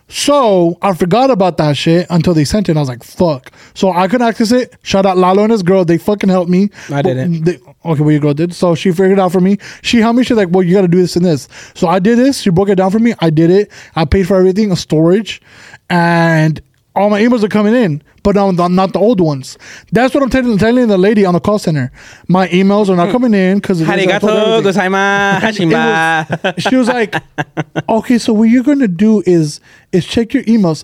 So I forgot about that shit until they sent it. And I was like, "Fuck!" So I couldn't access it. Shout out Lalo and his girl. They fucking helped me. I didn't. Okay, well, your girl did. So she figured it out for me. She helped me. She's like, "Well, you got to do this and this." So I did this. She broke it down for me. I did it. I paid for everything, storage, and all my emails are coming in, but not the old ones. That's what I'm telling the lady on the call center. My emails are not coming in because Arigato gozaimasu. Hashima. she was like, "Okay, so what you're gonna do is check your emails."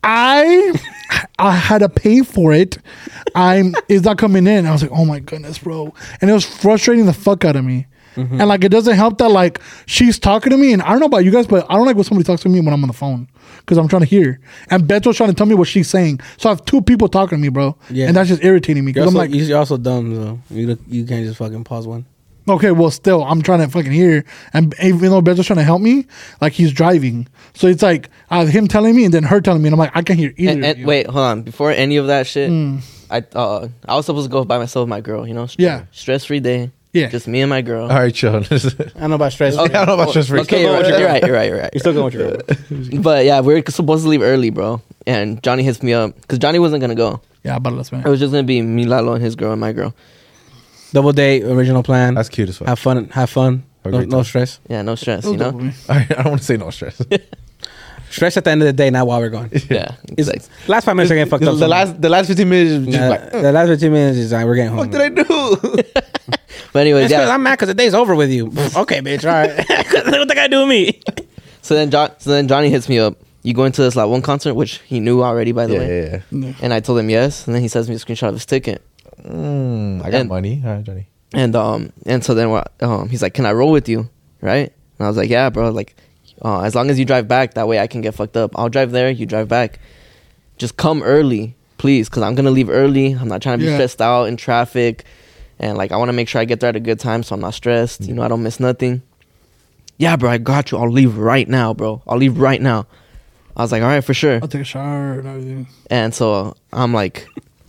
I had to pay for it. It's not coming in. I was like, "Oh my goodness, bro!" And it was frustrating the fuck out of me. And like, it doesn't help that like she's talking to me, and I don't know about you guys, but I don't like when somebody talks to me when I'm on the phone because I'm trying to hear. And Beto's trying to tell me what she's saying, so I have two people talking to me, bro. Yeah. And that's just irritating me You're because I'm also, like, you're also dumb, so you can't just fucking pause one. okay, well, still, I'm trying to fucking hear. And even though Beto's trying to help me, like, he's driving. So it's like, I have him telling me and then her telling me. And I'm like, I can't hear either. of And you. wait, hold on. Before any of that shit, I was supposed to go by myself with my girl. You know, Yeah. stress-free day. Yeah. Just me and my girl. All right, chill. I don't know about stress. I don't know about stress free. Okay, you're right. You're still going with your But yeah, we were supposed to leave early, bro. And Johnny hits me up because Johnny wasn't gonna go. Yeah, but let's It man. was just gonna be me, Lalo, and his girl, and my girl. double date, original plan. That's cute as fuck. Have fun. Have a No, great no time. stress. Yeah, no stress, It was you know. dope with me. I don't want to say no stress. Stress at the end of the day, not while we're going. Yeah, It's, exactly. last 5 minutes are getting fucked up. the last 15 minutes is just like, the last 15 minutes is like, we're getting home. what did I do? But anyways, That's 'cause yeah. I'm mad because the day's over with you. Okay, bitch. All right. What the guy do with me? So then Johnny hits me up. You going to this like one concert, which he knew already, by the way. Yeah. And I told him yes, and then he sends me a screenshot of his ticket. I got And- money. All right, Johnny. And so then he's like, "Can I roll with you?" Right? And I was like, "Yeah, bro. Like, as long as you drive back, that way I can get fucked up. I'll drive there, you drive back. Just come early, please, because I'm gonna leave early. I'm not trying to be Yeah. stressed out in traffic, and like I want to make sure I get there at a good time, so I'm not stressed. You know, I don't miss nothing." Yeah, bro, I got you. I'll leave right now, bro. I'll leave right now. I was like, "All right, for sure." I'll take a shower and everything. And so I'm like,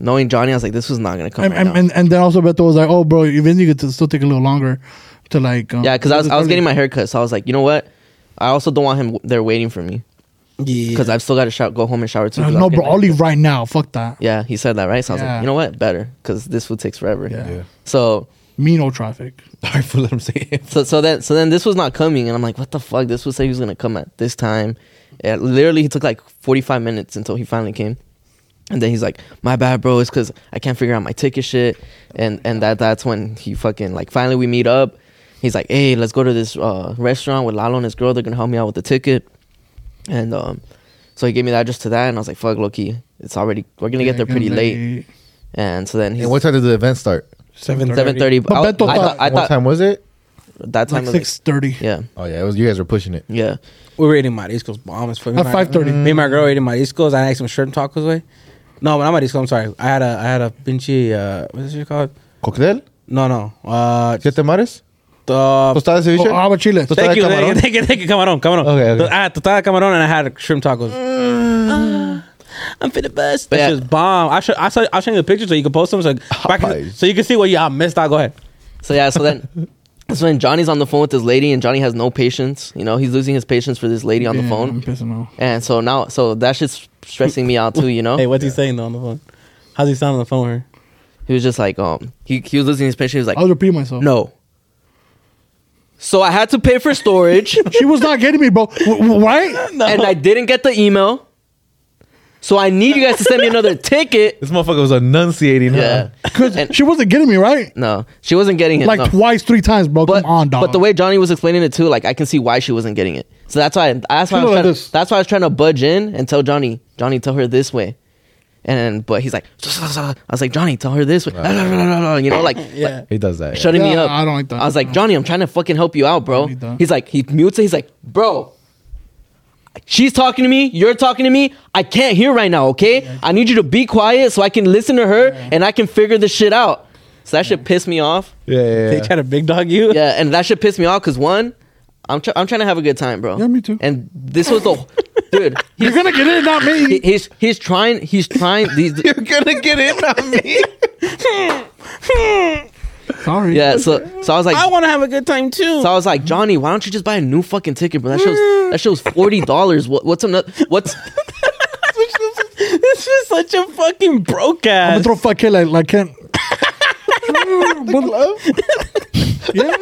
knowing Johnny, I was like, this was not gonna come. right now. And then also Beto was like, oh, bro, even you could still take a little longer to like. Yeah, because I was getting my hair cut, so I was like, you know what? I also don't want him there waiting for me Yeah. because I've still got to go home and shower too. 'cause No, I'm bro, getting I'll my- leave right now. Fuck that. Yeah, he said that, right? So I was Yeah. like, you know what? Better because this food takes forever. Yeah. So Me no traffic. All right, fool, let him say it. so then this was not coming, and I'm like, what the fuck? This would say he was gonna come at this time. And literally, he took like 45 minutes until he finally came. And then he's like, my bad, bro. It's because I can't figure out my ticket shit. And that's when he fucking, like, finally we meet up. He's like, hey, let's go to this restaurant with Lalo and his girl. They're going to help me out with the ticket. And so he gave me the address to that. And I was like, fuck, low-key. It's already, we're going to get there pretty late. And so then he's And what time did the event start? 7:30. But Beto thought- I What thought time was it? that time Like was 6:30. yeah. Oh yeah, it was. You guys were pushing it. Yeah. We were eating mariscos, bomb as fuck. At 5:30. Me and my girl were eating mariscos. I ate some shrimp tacos, way. No, not marisco. I'm sorry. I had a pinche what is it called? Cocktail? No. ¿Siete mares? The ¿Tostada de ceviche? Oh, how about Chile? Tostada thank de you, camarón? thank you, camarón. Okay, okay. I had tostada de camarón and I had shrimp tacos. I'm finna best. But That's yeah. just bomb. I'll show you the pictures so you can post them so you can see what y'all missed out. Go ahead. So yeah, so then that's when Johnny's on the phone with this lady, and Johnny has no patience. You know, he's losing his patience for this lady on the I'm phone. pissing off. And so that shit's stressing me out too, you know? Hey, what's he saying though on the phone? How's he sound on the phone with her? He was just like, he was losing his patience. He was like, I was repeating myself. no. So I had to pay for storage, She was not getting me, bro. Right? and I didn't get the email. So I need you guys to send me another ticket. This motherfucker was enunciating. Yeah. Huh? Because And- she wasn't getting me, right? No, she wasn't getting it. Like no. twice, 3 times, bro. But, Come on, dog. but the way Johnny was explaining it too, like I can see why she wasn't getting it. So that's why I She looked like this. that's why I was trying to budge in and tell Johnny, tell her this way. But he's like, I was like, Johnny, tell her this way. You know, like, Yeah. He does that. Yeah. shutting me Yeah, up. I don't like that. I was like, Johnny, I'm trying to fucking help you out, bro. He don't. He's like, he mutes it. He's like, bro, she's talking to me. You're talking to me. I can't hear right now, okay? I need you to be quiet so I can listen to her and I can figure this shit out. So that shit pissed me off. Yeah. They try to big dog you. Yeah, and that shit pissed me off because one, I'm trying to have a good time, bro. Yeah, me too. And this was the dude. You're going to get it, not me. He's trying. These You're gonna get in on me. Sorry. yeah. So I was like, I want to have a good time too. so I was like, Johnny, why don't you just buy a new fucking ticket, bro? That show's $40. What's what's This is such a fucking broke I'm ass. going to throw fuck it like Kent. Yeah.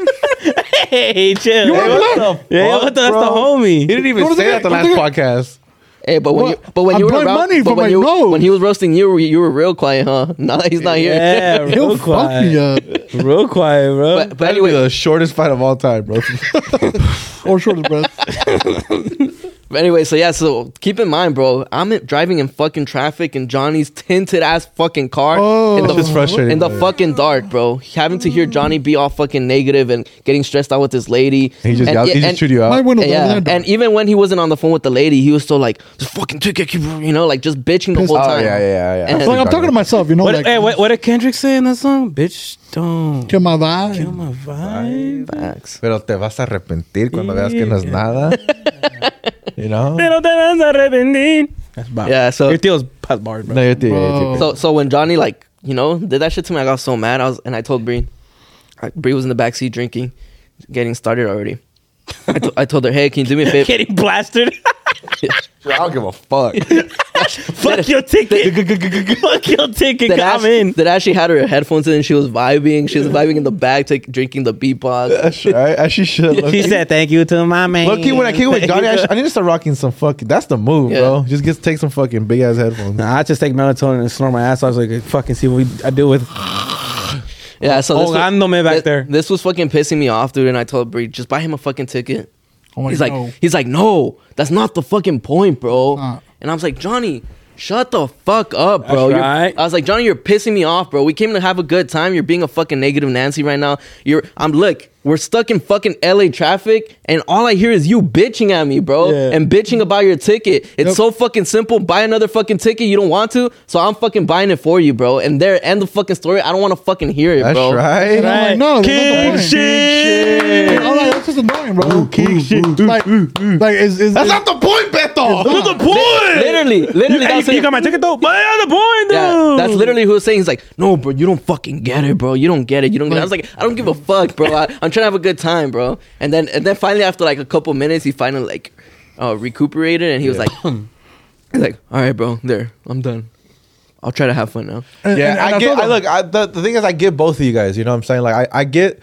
Hey, chill. You wanna What play? the- Yeah, what the, that's the bro? homie. He didn't even What is say it? that the What last is it? podcast. hey? But when Well, you I'm were blowing around, money but from when my you nose. when he was roasting you were real quiet, huh? Now that he's not here. Yeah, He'll real fuck me quiet. up. Real quiet, bro. But That'd anyway, be the shortest fight of all time, bro. Or short breath. But anyway, so keep in mind, bro, I'm driving in fucking traffic in Johnny's tinted ass fucking car Oh. in the, It's frustrating, in the bro. fucking dark, bro. Having to hear Johnny be all fucking negative and getting stressed out with this lady. He just and, he just chewed you My out. windows yeah, are there. and even when he wasn't on the phone with the lady, he was still like, "This fucking ticket, you know, like just bitching the whole Oh time." yeah. And- It's like I'm talking to myself, you know? What, like, hey, what did Kendrick say in that song? Bitch, don't kill my vibe. kill my vibe. Facts. Pero te vas a arrepentir cuando veas que no es nada. You know? Pero te vas a arrepentir. That's bad. Yeah, so Your tío's past bars, bro. No, yo te- So when Johnny like did that shit to me, I got so mad. I told Bree. Bree was in the backseat drinking, getting started already. I told her, hey, can you do me a favor? Getting blasted. I don't give a fuck. Fuck your ticket. Fuck your ticket. Come in. That actually had her headphones in and she was vibing. She was vibing in the back, drinking the beatbox. That's right. As she should. She said thank you to my man. Low-key, when I came with Johnny, I need to start rocking some fucking. That's the move, Yeah. bro. Just take some fucking big ass headphones. Nah, I just take melatonin and snore my ass off so I could fucking see what I do with. Yeah, so Ahogándome back there. This was fucking pissing me off, dude. And I told Bree, just buy him a fucking ticket. I'm He's no. like, no, that's not the fucking point, bro. not. And I was like, Johnny, shut the fuck up, bro. That's right. I was like, Johnny, you're pissing me off, bro. We came to have a good time. You're being a fucking negative Nancy right now. Look, we're stuck in fucking LA traffic, and all I hear is you bitching at me, bro, Yeah. and bitching about your ticket. It's Yep. so fucking simple. Buy another fucking ticket. You don't want to, so I'm fucking buying it for you, bro. And there, end the fucking story. I don't want to fucking hear it, That's bro. right. And I'm like, no, that's not the King point. shit. I'm like, that's just annoying, bro. Like, is That's not the point, Beto. What's the point? Literally, Hey, that's you it. got my ticket though? But that's the point, Yeah, dude. that's literally who was saying. He's like, no, bro, you don't fucking get it, bro. You don't get it. You don't get it. I was like, I don't give a fuck, bro. I'm trying to have a good time, bro. And then finally, after like a couple minutes, he finally like recuperated, and he was like, he's like, all right, bro, there, I'm done. I'll try to have fun now. The thing is, I get both of you guys. You know what I'm saying? Like, I get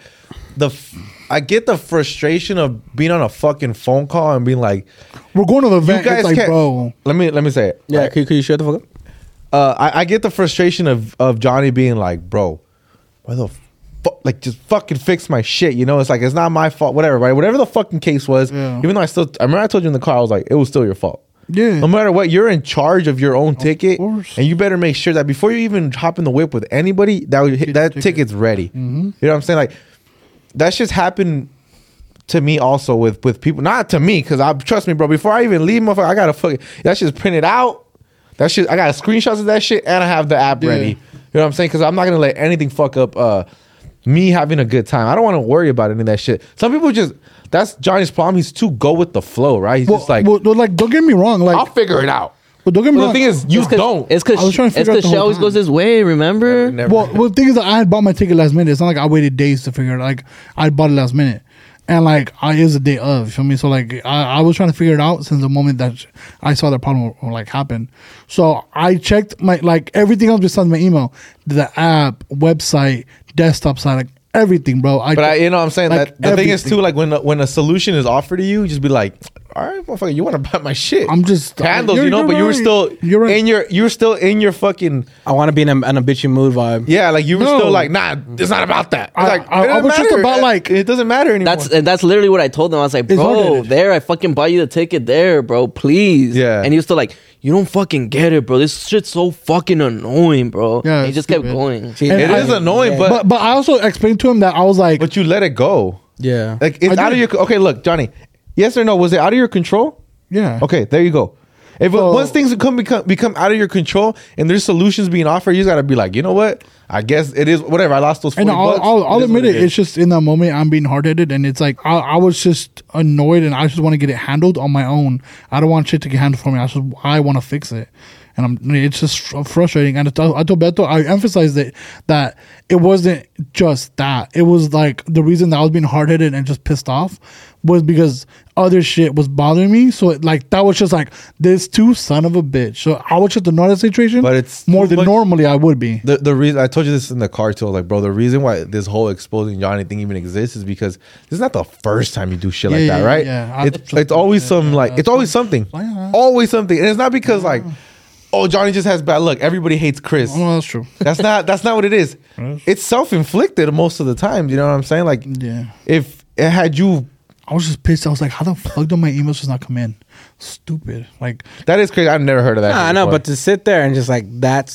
the frustration of being on a fucking phone call and being like, we're going to the event. you guys It's like, can't, bro. Let me say it. Yeah, Right? could you shut the fuck up? I get the frustration of Johnny being like, bro, why the fuck, like, just fucking fix my shit. You know, it's like, it's not my fault. Whatever, right? Whatever the fucking case was. Yeah. Even though I remember I told you in the car, I was like, it was still your fault. Yeah. No matter what, you're in charge of your own ticket, course. and you better make sure that before you even hop in the whip with anybody, that ticket's ready. Mm-hmm. You know what I'm saying? Like, that shit's happened to me also with people. Not to me, because trust me, bro. Before I even leave, motherfucker, I gotta fucking that shit's printed out. That shit, I got screenshots of that shit, and I have the app ready. You know what I'm saying? Because I'm not gonna let anything fuck up me having a good time. I don't want to worry about any of that shit. Some people that's Johnny's problem. He's too go with the flow, right? He's just like, like, don't get me wrong. Like, I'll figure it out. but don't get me But wrong. the thing is, you don't. It's I was trying to figure out the because she whole always time. goes his way. Remember? Never. well, the thing is that I had bought my ticket last minute. It's not like I waited days to figure it out. Like, I bought it last minute. And, like, it was the day of, you feel me? So, like, I was trying to figure it out since the moment that I saw the problem, like, happen. So, I checked my, like, everything else besides my email. The app, website, desktop site, like, everything, bro. You know what I'm saying? Like, that the thing is, too, everything. like, when a solution is offered to you, just be like, all right, motherfucker, you want to buy my shit. I'm just handles, you're- you know, you're but you were right. still You're right. you were still in your fucking, I want to be in a bitchy mood vibe. yeah, like you were No. still like, nah, it's not about that. I- Like, I it doesn't was just matter. about, like- it doesn't matter anymore. That's literally what I told him. I was like, It's bro, hard-headed. there, I fucking buy you the ticket there, bro, please. Yeah. And he was still like, you don't fucking get it, bro. This shit's so fucking annoying, bro. Yeah, And he it's just kept stupid. going. See, And it is annoying, yeah. but I also explained to him that I was like, but you let it go. Yeah. Like, it's I out of did. your. Okay, look, Johnny. Yes or no? Was it out of your control? yeah. Okay, there you go. If So- once things become out of your control and there's solutions being offered, you just gotta be like, you know what? I guess it is whatever. I lost those 40 And bucks. I'll is admit what it. It's just in that moment I'm being hard headed, and it's like I was just annoyed, and I just want to get it handled on my own. I don't want shit to get handled for me. I want to fix it, and it's just frustrating. And I told Beto, I emphasized that it wasn't just that. It was like the reason that I was being hard headed and just pissed off was because other shit was bothering me. So that was just like this too son of a bitch. So I was just annoyed at the situation, But it's more too than much- normally I would be. The reason I told you this in the car too, I was like, bro, the reason why this whole exposing Johnny thing even exists is because this is not the first time you do shit like Yeah, that, right? yeah. It's always some like it's always something, Yeah. always something, and it's not because like, oh, Johnny just has bad luck. Everybody hates Chris. Oh, that's true. That's not what it is. It's self inflicted most of the time. You know what I'm saying? Like, Yeah. if it had you, I was just pissed. I was like, how the fuck do my emails just not come in? Stupid. Like, that is crazy. I've never heard of that. Nah, I shit know, before. but to sit there and just like that's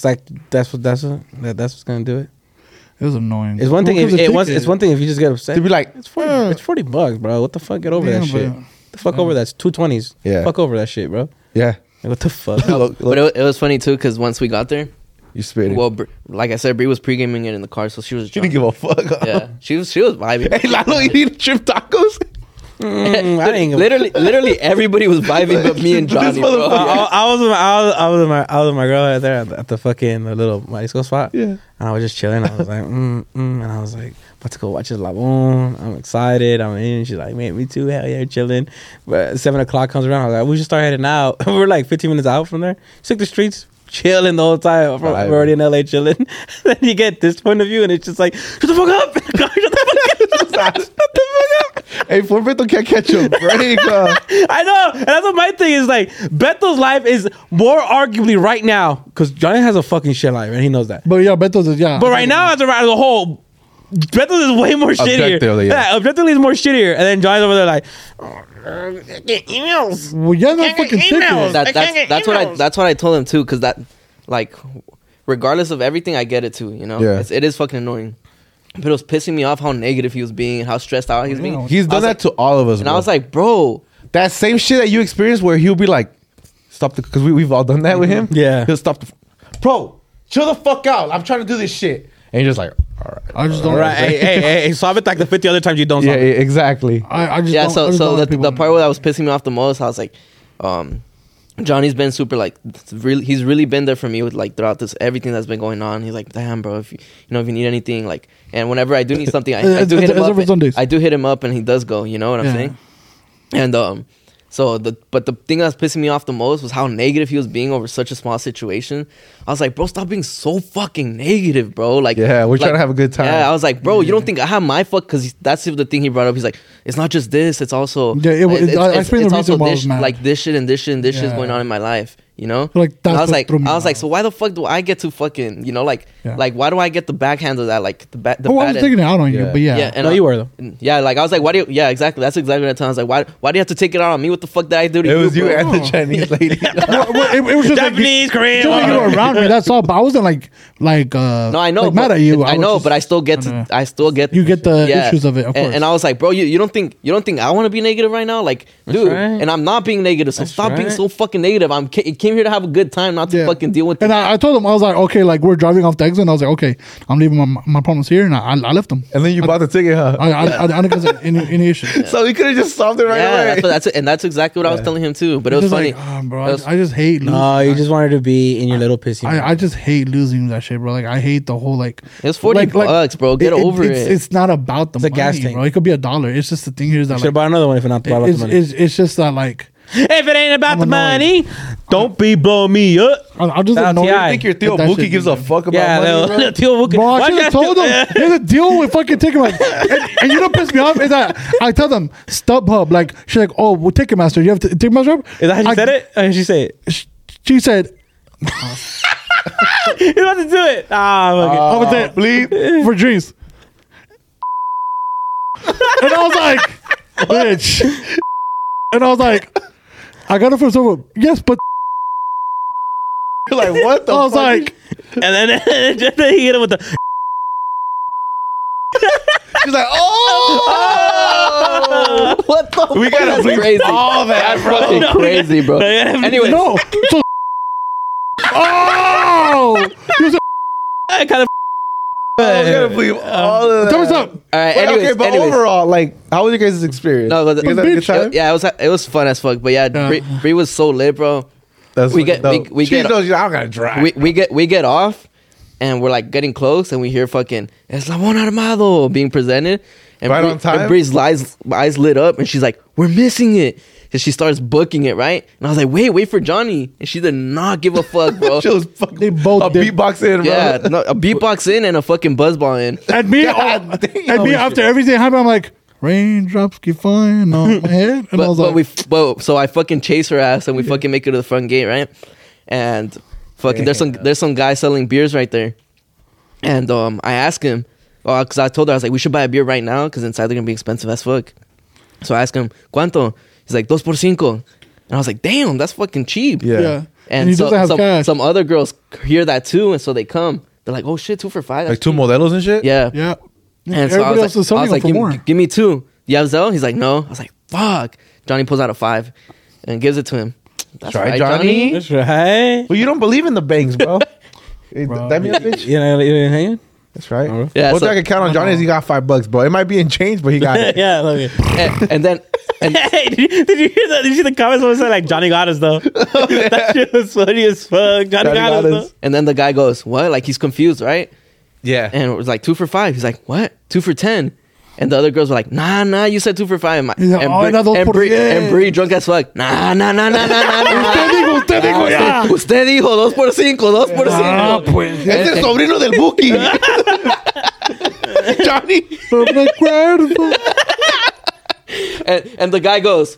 what's gonna do it. it was annoying. It's one thing Well, if 'cause the it's ticket. one thing if you just get upset. to be like, It's $40, bro. What the fuck? Get over Yeah, that shit. but- The fuck over that's $220s. Yeah. Fuck over that shit, bro. yeah, Like, what the fuck? look, But it was funny, too, because once we got there, you spit it. well, like I said, Brie was pre-gaming it in the car, so she was She didn't drunk. give a fuck. Yeah, she was vibing. Hey, Lalo, you need shrimp tacos? I didn't give a literally everybody was vibing but me and Johnny, bro. I was with my girl right there at the fucking little Marisco spot. Yeah. And I was just chilling. I was like, and I was like, about to go watch his Labon. I'm excited. I'm in. She's like, man, me too. Hell yeah, chilling. But 7 o'clock comes around. I was like, we should start heading out. We were like 15 minutes out from there. Took the streets, chilling the whole time. We're already in LA chilling. Then you get this point of view, and it's just like, shut the fuck up. Shut the fuck up. Shut the fuck up. Hey, poor Beto can't catch a break. I know, and that's what my thing is. Like, Beto's life is more arguably right now because Johnny has a fucking shit life, and he knows that. But yeah, Beto's is, yeah. But right now, as a whole, Beto's is way more shittier. Objectively, yeah. Objectively is more shittier, and then Johnny's over there like, get emails. Well, yeah, no fucking ticket. That's what I told him too, because that, like, regardless of everything, I get it too. You know, Yeah. it is fucking annoying. But it was pissing me off how negative he was being and how stressed out he was being. He's I done was that like- to all of us, And bro. I was like, bro, that same shit that you experienced where he'll be like, stop the, because we've all done that with him. Yeah. He'll stop the, bro, chill the fuck out. I'm trying to do this shit. And you're just like, all right. I just don't. All right, hey, solve it like the 50 other times you don't Yeah, solve it. exactly. I just yeah. don't, I just So don't the let people part where that was pissing me off the most, I was like, Johnny's been super like really. He's really been there for me with like throughout this everything that's been going on. He's like, damn, bro, if you know if you need anything, like, and whenever I do need something, I do hit him up. I do hit him up, and he does go. You know what I'm saying? And so the thing that's pissing me off the most was how negative he was being over such a small situation. I was like, bro, stop being so fucking negative, bro. Like, Yeah, we're trying to have a good time. Yeah, I was like, bro, you don't think I have my fuck? Because that's the thing he brought up. He's like, it's not just this. It's also I explained the reason why I was this, mad. like this shit and this shit and this shit is going on in my life. You know, Like, that's and I was what like, threw me off. so why the fuck do I get to fucking, you know, like why do I get the backhand of that? Like the I was taking it out on you, but yeah, and No, you were though. yeah, like I was like, why do you? Yeah, exactly. That's exactly what I told him. I was like, why do you have to take it out on me? What the fuck did I do to you? It was you bro? and the Chinese lady. it was just Japanese, Korean. Like, you were around me. That's all. But I wasn't like No, I know. like, mad at you. I was know, just- but I still get to. I still get. You get the issues of it, of course. And I was like, bro, you don't think I want to be negative right now? Like, dude, right. and I'm not being negative. So That's stop being right. so fucking negative. Came here to have a good time, not to fucking deal with. And I told him, I was like, okay, like we're driving off the exit, and I was like, okay, I'm leaving my problems here, and I left them. And then you bought the ticket, huh? I didn't get any issue. So he could have just solved it right away. That's exactly what I was telling him too. But it was Just funny. like, bro, It was- I just hate losing. No, you just wanted to be in your little pissy. I just hate losing that shit, bro. Like I hate the whole like. It's $40, bro. Get over it. It's not about the It's a money, gas tank. bro. It could be $1. It's just the thing here is that should have like, bought another one if not bought the money. it's just that like If it ain't about I'm the annoyed. money, don't be blowing me up. I'll just Shout out annoy. T.I. I think your Theo That shit Buki gives a be- fuck about Yeah, money, bro. little Theo Wuka. Bro, I Why should you have have told to- them. There's a deal with fucking Ticketmaster. And you know what pissed me off is that I tell them StubHub. Like she's like, oh, well, Ticketmaster. You have Ticketmaster. Is that how she said it? Or did she say it? She said, You about to do it? I was there Bleep. for drinks. And I was like, bitch. And I was like, I got it for someone. Yes, but You're like, what the I was fuck? like, and then just he hit him with the. She's like, oh! What the? We gotta That's bleep crazy. all that, That's bro. fucking crazy, bro. Anyway, no. So, oh, he was I kind of. I gotta bleep all of that. tell me something. all right. Wait, Anyways, okay, but anyways. overall, like, how was your guys' experience? No, but you guys have a good time? yeah, it was fun as fuck. But yeah, Bree was so lit, bro. That's we fucking get- we- dope. we She get- knows I'm gonna drive. We get off, and we're like getting close, and we hear fucking Eslabon Armado being presented, and Right on time? And Bree's eyes lit up, and she's like, "We're missing it." And she starts booking it, right? And I was like, wait for Johnny. And she did not give a fuck, bro. She was fucking They both a did. beatbox in, bro. Yeah, no, a beatbox in and a fucking buzzball in. And me, God damn. and me after everything happened, I'm like, raindrops keep falling on my head. And I was like, So I fucking chase her ass and we fucking make it to the front gate, right? And fucking there's some guy selling beers right there. And I asked him, because I told her, I was like, we should buy a beer right now because inside they're gonna be expensive as fuck. So I asked him, ¿Cuánto? He's like, 2 por 5. And I was like, damn, that's fucking cheap. Yeah. yeah. And he so, doesn't have cash. some other girls hear that too, and so they come. They're like, oh shit, 2 for 5. Like That's 2 cheap. modelos and shit? Yeah. Yeah. And so Everybody else is selling them for more. give me 2. You have Zelle? He's like, no. I was like, fuck. Johnny pulls out a 5 and gives it to him. That's Right, right, Johnny? That's right. Well, you don't believe in the banks, bro. That means bitch. You know, you hanging? That's right. Yeah, One so- thing I can count on Johnny is he got $5, bro. It might be in change, but he got it. Yeah, look at. And then Hey, did you hear that? Did you see the comments when it said like Johnny got us though? That shit was funny as fuck. Johnny got us though. and then the guy goes, what? Like he's confused, right? Yeah. And it was like 2 for 5. He's like, what? 2 for 10. And the other girls were like, nah, you said 2 for 5. He's like, oh, era 2 por 10. Bree drunk as fuck. Nah. Usted dijo, ya. Usted dijo 2 por 5, 2 por 5. Ah, pues. Es el sobrino del Buki. Johnny. No recuerdo. And the guy goes,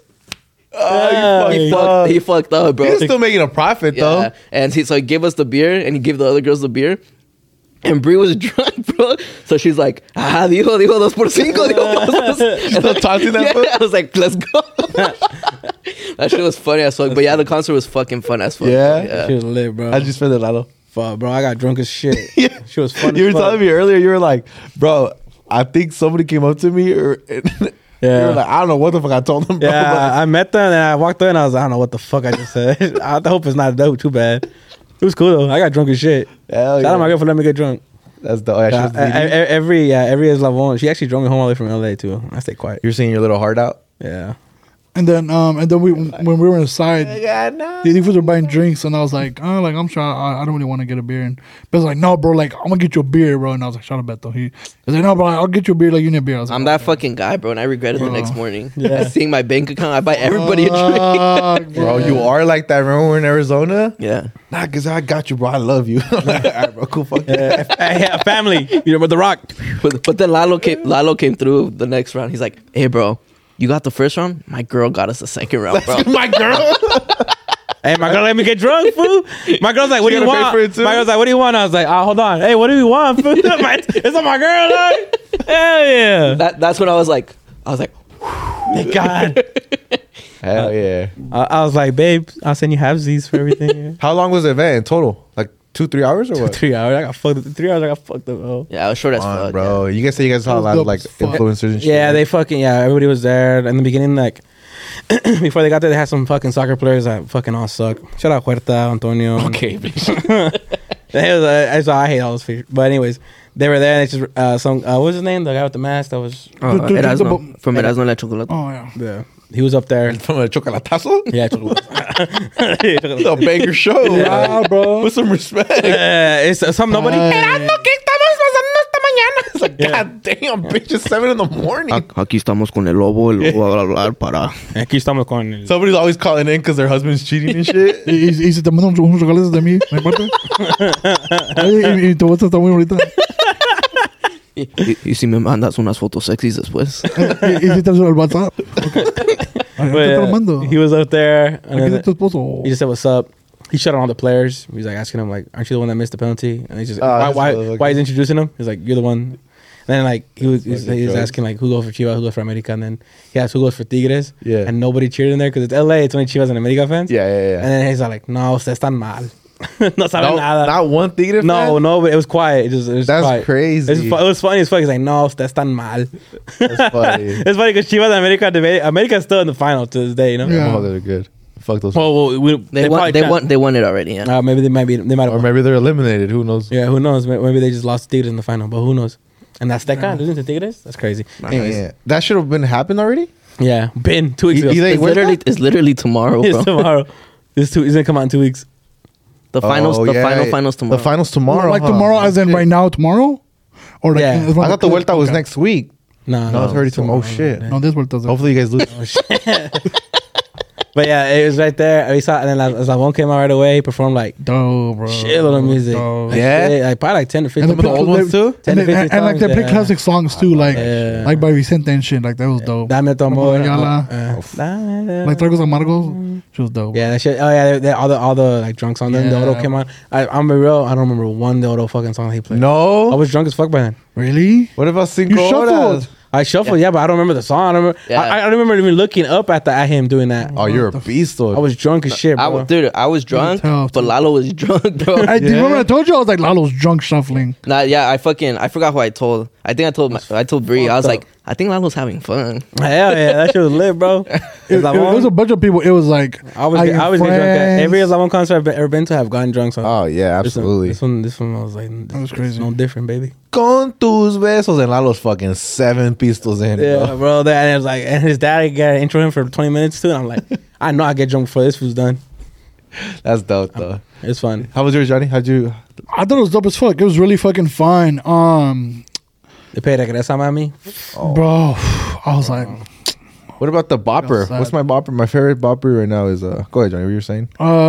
he fucked up, bro. He's still making a profit, Yeah, though. and so he gave us the beer, and he gave the other girls the beer. And Bree was drunk, bro. So she's like, dijo 2 por 5. She's still taunting that Yeah, foot? I was like, let's go. That shit was funny as fuck. But yeah, the concert was fucking fun as fuck. Yeah? She was lit, bro. I just feel it, Lalo. Fuck, bro. I got drunk as shit. Yeah. She was funny. You were telling me earlier, you were like, bro, I think somebody came up to me or you Yeah. were like, I don't know what the fuck I told them, bro. Yeah, but- I met them and I walked in and I was like, I don't know what the fuck I just said. I hope it's not too bad. It was cool though. I got drunk as shit. Hell Shout out yeah. my girl for letting me get drunk. That's the yeah, she was bleeding. Every Eslavon, she actually drove me home all the way from LA too. I stayed quiet. You're seeing your little heart out? Yeah. And then when we were inside, these fools were buying drinks, and I was like, I'm sure I don't really want to get a beer. And Beth's like, no, bro, like I'm gonna get you a beer, bro. And I was like, shout out Beto. He was like, no, bro, I'll get you a beer, like you need a beer. I was like, I'm that fucking guy, bro, and I regretted the next morning. Yeah. Seeing my bank account, I buy everybody a drink. Bro, you are like that. Remember we're in Arizona? Yeah. Nah, cause I got you, bro. I love you. I'm like, all right, bro, cool, fuck yeah. Yeah, family. You know, with the Rock. But then Lalo came through the next round. He's like, hey, bro, you got the first round? My girl got us the second round, bro. My girl. Hey, my girl let me get drunk, fool. My girl's like, what do you gotta pay want? for it too? My girl's like, what do you want? I was like, hold on. Hey, what do you want, fool? It's not my girl, dog. Hell yeah. That's when I was like, Thank God. Hell yeah. I was like, babe, I'll send you halvesies for everything. How long was the event in total? Like 2-3 hours or what? 3 hours. I got fucked up. 3 hours, I got fucked up, bro. yeah, I was short as fuck, bro. You guys say you guys saw a lot of like influencers and shit. Yeah, everybody was there. In the beginning, like, before they got there, they had some fucking soccer players that fucking all suck. Shout out Huerta, Antonio. Okay, bitch. I hate all those features. But anyways, they were there. And they just what was his name? The guy with the mask. That was Erasmo. From Erasmo La Chocolate. oh yeah. yeah. He was up there. From a chocolatazo? Yeah, It's a banger show. Yeah, bro. With some respect. it's some nobody. It's like, God damn, bitch, it's 7 in the morning. Aquí estamos con el lobo. El lobo va a hablar para... Aquí estamos con el... Somebody's always calling in because their husband's cheating and shit. Y si te mandan unos chocolates de mí, ¿me importa? Y tu bolsa está muy bonita. Y si me mandas unas fotos sexys después. Y si te haces el WhatsApp. But, te lo mando. he was up there. And Aquí then está tu esposo. he just said, what's up? He shut on all the players. He was like asking him, like, aren't you the one that missed the penalty? And he's just, why he's introducing him? He's like, you're the one. And then, like, he was asking, like, who goes for Chivas, who goes for America? And then he asked who goes for Tigres. Yeah. And nobody cheered in there because it's LA. It's only Chivas and America fans. Yeah. And then he's like, no, ustedes están mal. No saben nada. Not one Tigre fan? No, but it was quiet. It was That's quiet. crazy. It was funny as fuck. He's like, no, ustedes están mal. That's funny. It's funny because Chivas and America's still in the final to this day, you know? Yeah. Oh, they're good. Fuck those. Well, They won it already, yeah. maybe they might Or have. maybe they're eliminated. Who knows? Yeah, who knows? Maybe they just lost Tigres in the final, but who knows? And Azteca losing to Tigres? That's crazy. Anyways, Yeah. That should have been happened already? yeah, been 2 weeks ago. It's literally tomorrow, bro. It's tomorrow. It's gonna come out in 2 weeks. The finals tomorrow. The finals tomorrow. Like huh? tomorrow, as in right now, tomorrow? Or like, Yeah. I thought the Vuelta was next week. No, No, it's already tomorrow. Oh, shit. No, this one doesn't. Hopefully you guys lose. But yeah, it was right there. We saw, and then Eslabon came out right away. He performed like Dope, bro. shitload of music. Dope. Like, Yeah? like probably like 10 or 15. And Some of the old ones too? 10 to 15 and like they songs, play yeah. classic songs too, like Yeah. like by Vicente and shit. Like that was dope. Dame tu amor. Ayala. Dame- Like Tragos Amargos, she was dope. Yeah, that shit. Oh yeah, all the like drunk songs. Then the Yeah. Odo came on. I'm be real. I don't remember one the Odo fucking song he played. No. I was drunk as fuck by then. Really? What about You Cinco shuffled. Horas? I shuffled, yeah, but I don't remember the song. I don't remember. Yeah. I don't remember even looking up at him doing that. Oh, you're a beast, though. I was drunk as shit, bro. I was drunk, tell, but too. Lalo was drunk, bro. I do you remember I told you I was like Lalo's drunk shuffling. Nah, yeah, I forgot who I told. I told Bree. I was like, I think Lalo's having fun. Hell yeah, that shit was lit, bro. It was a bunch of people. It was like I was getting drunk at every Eslabon concert I've ever been to. I've gotten drunk. So Oh, yeah, absolutely. This one, I was like, That was crazy. No different, baby. Con tus besos. And Lalo's fucking 7 pistols in it, Yeah, bro. bro. That and it was like, and his dad got to intro him for 20 minutes too. And I'm like, I know I get drunk before this was done. That's dope, though. It's fun. How was yours, Johnny? How'd you... I thought it was dope as fuck. It was really fucking fun. They paid regresa, mami. Bro, I was like, What about the bopper? sad. What's my bopper? My favorite bopper right now is... Go ahead, Johnny. What you were saying?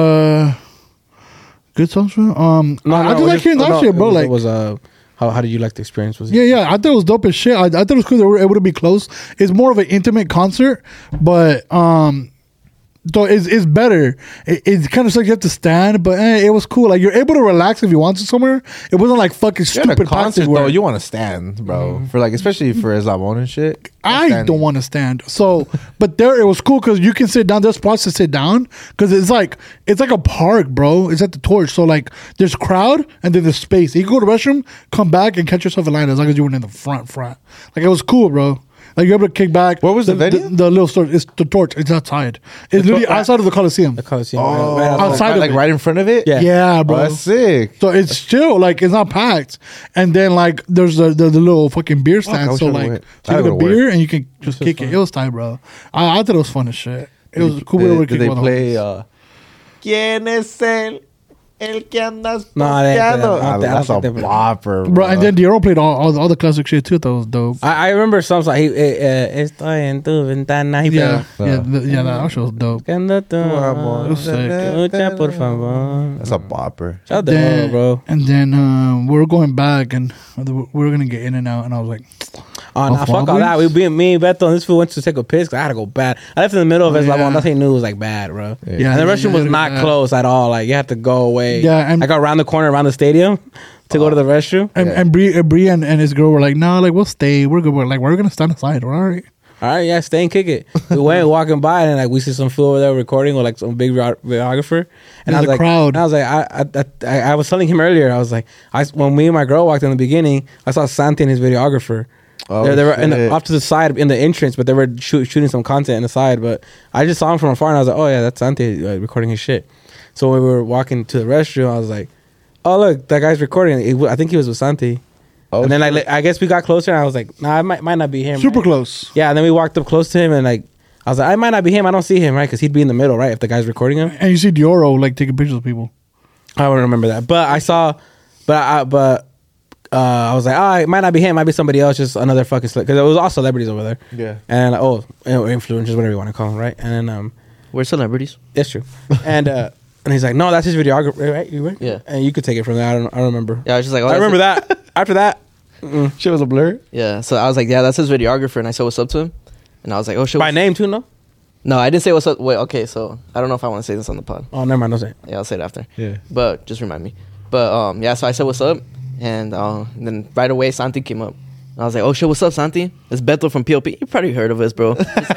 good songs. I just like hearing that shit, bro. Like, how did you like the experience? Was yeah. I thought it was dope as shit. I thought it was cool they were able to be close. It's more of an intimate concert, but so it's better. It's kind of like you have to stand, but it was cool. Like you're able to relax if you want to somewhere. It wasn't like fucking You're at a stupid concert, concert though. You want to stand, bro. For like, especially for Eslabon and shit. I don't want to stand. So, but there it was cool because you can sit down. There's spots to sit down because it's like a park, bro. It's at the Torch. So like, there's crowd and then there's space. You can go to the restroom, come back and catch yourself in line as long as you were in the front. Like it was cool, bro. Like you're able to kick back. What was the venue? The little store. It's the Torch. It's outside. It's literally outside of the Coliseum. The Coliseum. Oh, right outside of like it. right in front of it. Yeah. Yeah, bro. Oh, that's sick. So it's still like it's not packed, and then like there's the little fucking beer I stand. wish So I like went. so you I get a would've beer and you can just kick it. It was tight, bro. I thought it was fun as shit. It was a cool way to Did kick they one of play? those. ¿Quién es el que andas No, they- posteando? I don't That's a think they- bopper, Bro, and then Dioro played all the classic shit too. That was dope. I remember songs like Estoy en tu ventana. He Yeah, played, that shit was dope. Buscando tu amor. It was sick. Escucha, por favor. That's a bopper. Shout out to Earl, bro. And then we were going back, and we were gonna get in and out, and I was like, Oh, nah, Off fuck all that. Walgreens? Me and Beto and this fool went to take a piss 'cause I had to go bad. I left in the middle of it. Like, yeah. nothing new was like bad, bro. Yeah, And the yeah, restroom was yeah, not yeah. close at all. Like, you had to go away. Yeah, and- I got around the corner, around the stadium to go to the restroom. and Bree and his girl were like, no, like we'll stay. We're good. We're gonna stand aside. We're all right. All right, yeah, stay and kick it. We went walking by and like we see some fool over there recording with like some big videographer. And There's I was a like, crowd. And I was like, I was telling him earlier. I was like, when me and my girl walked in the beginning, I saw Santi and his videographer. Oh, they were in shit. off to the side in the entrance, but they were shooting some content in the side. But I just saw him from afar and I was like, oh yeah, that's Santi recording his shit. So when we were walking to the restroom, I was like, oh look, that guy's recording. I think he was with Santi. Oh, and then shit. like I guess we got closer and I was like, nah, it might not be him. Super right? close. Yeah, and then we walked up close to him and like I was like, I might not be him. I don't see him, right? Because he'd be in the middle, right? If the guy's recording him. And you see Dioro like taking pictures of people. I don't remember that. But I saw, I was like, oh, it might not be him. It might be somebody else, just another fucking slick. Because it was all celebrities over there. Yeah. And influencers, whatever you want to call them, right? And then, We're celebrities. that's true. And he's like, no, that's his videographer, right? You right? Yeah. And you could take it from there. I don't remember. Yeah, I was just like, oh, I that's remember it. that. After that, Shit was a blur. Yeah, so I was like, yeah, that's his videographer, and I said what's up to him, and I was like, oh shit. by name too, no? No, I didn't say what's up. Wait, okay, so I don't know if I want to say this on the pod. Oh, never mind. Don't say it. Yeah, I'll say it after. Yeah. But just remind me. But yeah, so I said what's up, and then right away Santi came up. And I was like, oh shit, what's up, Santi? It's Beto from POP. You probably heard of us, bro.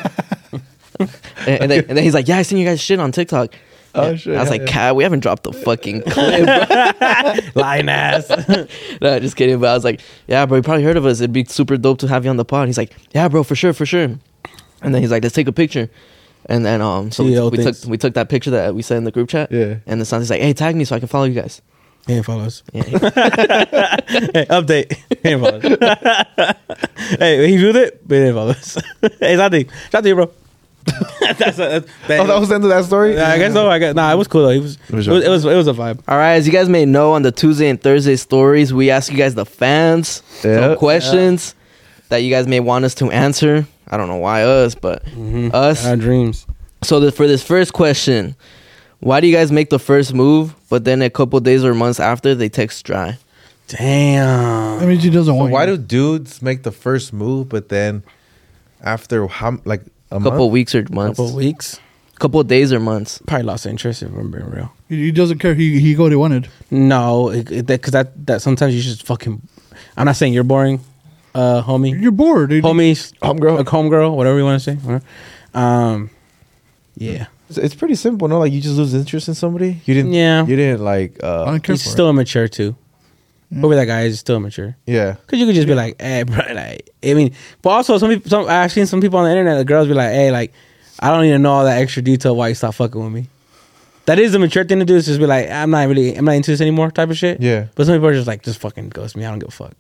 and then he's like, yeah, I seen you guys shit on TikTok. Oh, And shit, I was yeah, like, yeah. Cat, we haven't dropped the fucking clip, bro. Lying ass. No, just kidding. But I was like, yeah, bro, you probably heard of us. It'd be super dope to have you on the pod. He's like, yeah, bro, for sure. And then he's like, let's take a picture. And then so CEO we thinks. took that picture that we sent in the group chat. Yeah. And then Santi's like, hey, tag me so I can follow you guys. He didn't follow us. Yeah. Hey, update. He didn't follow us. Hey, he viewed it, but he didn't follow us. Hey, Santi. Shout out to you, bro. Oh, that was the end of that story? Yeah, I guess so. Nah, it was cool though. It was a vibe. All right, as you guys may know, on the Tuesday and Thursday stories, we ask you guys, the fans, some Yeah. questions that you guys may want us to answer. I don't know why us, but us. Our dreams. So for this first question, why do you guys make the first move, but then a couple days or months after they text dry? Damn. That means he doesn't want Why you. do dudes make the first move, but then after like a Couple month? weeks or months, Couple weeks. couple days or months. Probably lost interest if I'm being real. He doesn't care. He got what he wanted. No, because that sometimes you just fucking. I'm not saying you're boring, homie. You're bored, dude. Homies, Homegirl. like homegirl, whatever you want to say. Whatever. Yeah. It's pretty simple, no? Like you just lose interest in somebody. You didn't. Yeah. You didn't like. I don't care He's for still immature too. Whoever that guy is still immature. Yeah. Cause you could just be like, hey, bro, like, I mean, but also I've seen some people on the internet, the girls be like, hey, like, I don't need to know all that extra detail why you stop fucking with me. That is the mature thing to do, is just be like, I'm not into this anymore type of shit. Yeah. But some people are just like, just fucking ghost me. I don't give a fuck.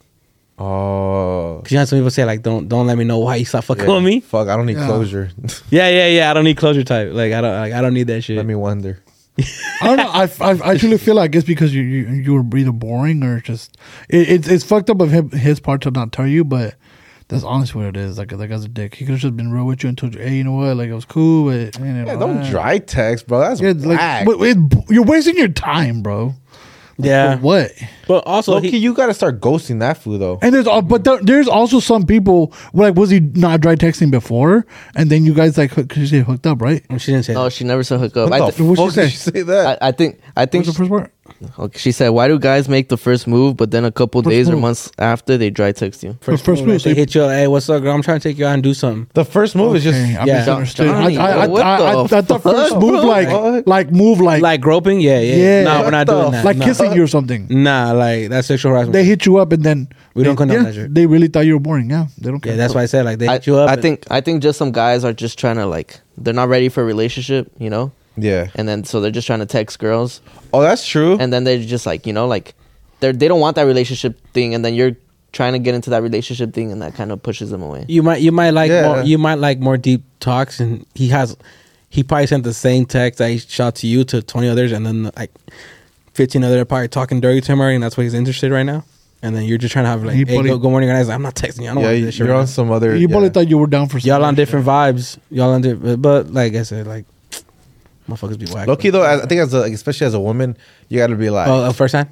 Oh. Cause you know some people say like, don't let me know why you stop fucking with me. Fuck, I don't need Yeah. closure. Yeah. I don't need closure type. Like I don't need that shit. Let me wonder. I don't know. I actually feel like it's because you were either boring or just it's fucked up of his part to not tell you, but that's honestly what it is. Like that guy's a dick. He could have just been real with you and told you, hey, you know what? Like it was cool, but Yeah, don't dry text, bro. That's Yeah, whack. like you're wasting your time, bro. Yeah. For what? But also Low-key, you gotta start ghosting that fool though. And there's also some people like, was he not dry texting before, and then you guys like because you say hooked up, right? she didn't say No, that. she never said hook up. What I, the th- what'd fuck she did she say that? I think What's the first part? Okay, she said, "Why do guys make the first move, but then a couple First days or move. months after they dry text you?" First move, move, they hit you. Hey, what's up, girl? I'm trying to take you out and do something. The first move is just Okay, I yeah. misunderstood. Johnny, I what the thought first fuck, move bro? like move like Like groping? Yeah. Yeah. No, we're not What doing the that. like no. kissing you or something. Nah, like that's sexual harassment. They hit you up and then We don't condone yeah, that shit. They really thought you were boring. Yeah, they don't care. yeah, that's why I said like they I, hit you up. I and- think just some guys are just trying to like they're not ready for a relationship, you know, yeah. and then so they're just trying to text girls, Oh, that's true. and then they're just like, you know, like they don't want that relationship thing, and then you're trying to get into that relationship thing, and that kind of pushes them away. You might like Yeah. more deep talks, and he probably sent the same text that he shot to you to 20 others, and then like 15 other probably talking dirty to him already, and that's why he's interested right now. And then you're just trying to have like, He hey, probably- good morning, guys. I'm not texting you. I don't Yeah, want to do this shit. you're right on now. some other. You probably yeah. thought you were down for Y'all on something. different vibes. Y'all on different, but like I said, like motherfuckers be whack. Low-key though, I think like, especially as a woman, you got to be like. Oh, first time.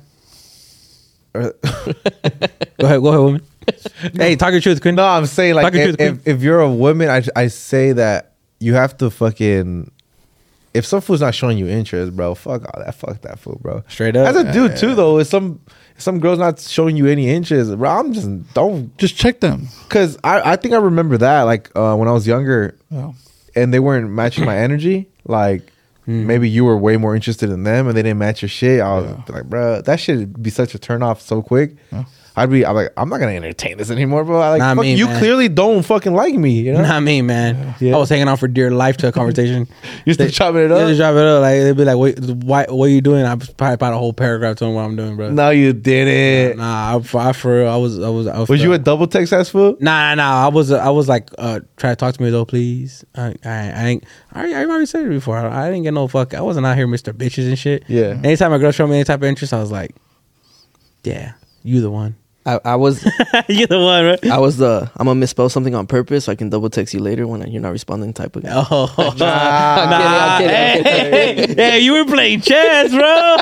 Go ahead, woman. Hey, talk your truth, Quinn. No, I'm saying like Talk your truth, if you're a woman, I say that you have to fucking. If some fool's not showing you interest, bro, fuck that fool, bro. Straight up. As a dude too, though, if some girl's not showing you any interest, bro, I'm just don't. Just check them. Cause I think I remember that like when I was younger, Oh. and they weren't matching my energy. Like maybe you were way more interested in them, and they didn't match your shit. I was like, bro, that should be such a turn off so quick. I'm like, I'm not gonna entertain this anymore, bro. I like, Not fuck, me, you man. clearly don't fucking like me. You know, Not me, man. Yeah. I was hanging on for dear life to a conversation. you still chopping it Yeah, up. just drop it up. Like they'd be like, "What are you doing?" I probably about a whole paragraph telling them what I'm doing, bro. No, you didn't. Nah, I for real. I was. Was you a double text ass fool? Nah. I was like, try to talk to me though, please. I ain't. I already said it before. I didn't get no fuck. I wasn't out here, Mr. Bitches and shit. Yeah. Anytime a girl showed me any type of interest, I was like, yeah, you the one. I was You the one, right? I was the I'm gonna misspell something on purpose so I can double text you later when you're not responding type of guy. Oh, I'm kidding. hey, you were playing chess, bro.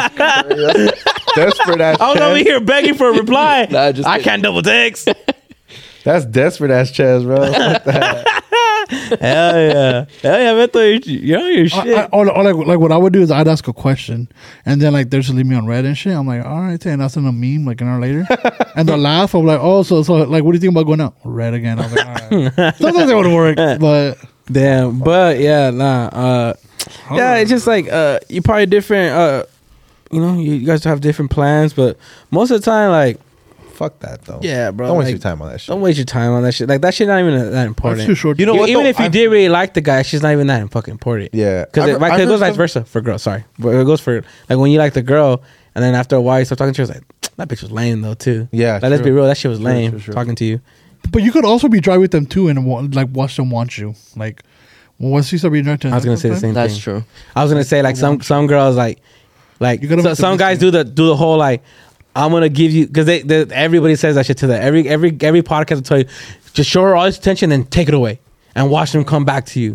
Desperate ass. I was over Chaz. here begging for a reply. Nah, just I kidding. can't double text. That's desperate ass Chaz, bro. Fuck that. Hell yeah, Beto, you're on your shit. Or like what I would do is I'd ask a question and then like they'll just leave me on red and shit. I'm like, all right, and I'll send a meme like an hour later, and they'll laugh. I'm like, oh, so like, what do you think about going out? Red again. I was like, all right. Sometimes it would work, but Damn, but yeah, nah. Yeah, it's just like you're probably different. You know, you guys have different plans, but most of the time, like, Fuck that though. yeah, bro. Don't waste like, your time on that shit. Don't waste your time on that shit. Like that shit not even that that's important. too short. You know what, Even though? if you did really like the guy, she's not even that fucking important. Yeah. Because I've it heard goes vice some- versa for girls. Sorry, but it goes for like when you like the girl, and then after a while you start talking to her, it's like that bitch was lame though too. Yeah, like, let's true. be real, that shit was True, lame. true. Talking to you. But you could also be dry with them too and like watch them want you. Like once you start being dry to I was gonna say the same That's thing. true. I was gonna say like some girls like You gotta make the some best guys of do the whole like I'm gonna give you because everybody says that shit to them. Every podcast will tell you just show her all this attention and take it away and watch them come back to you.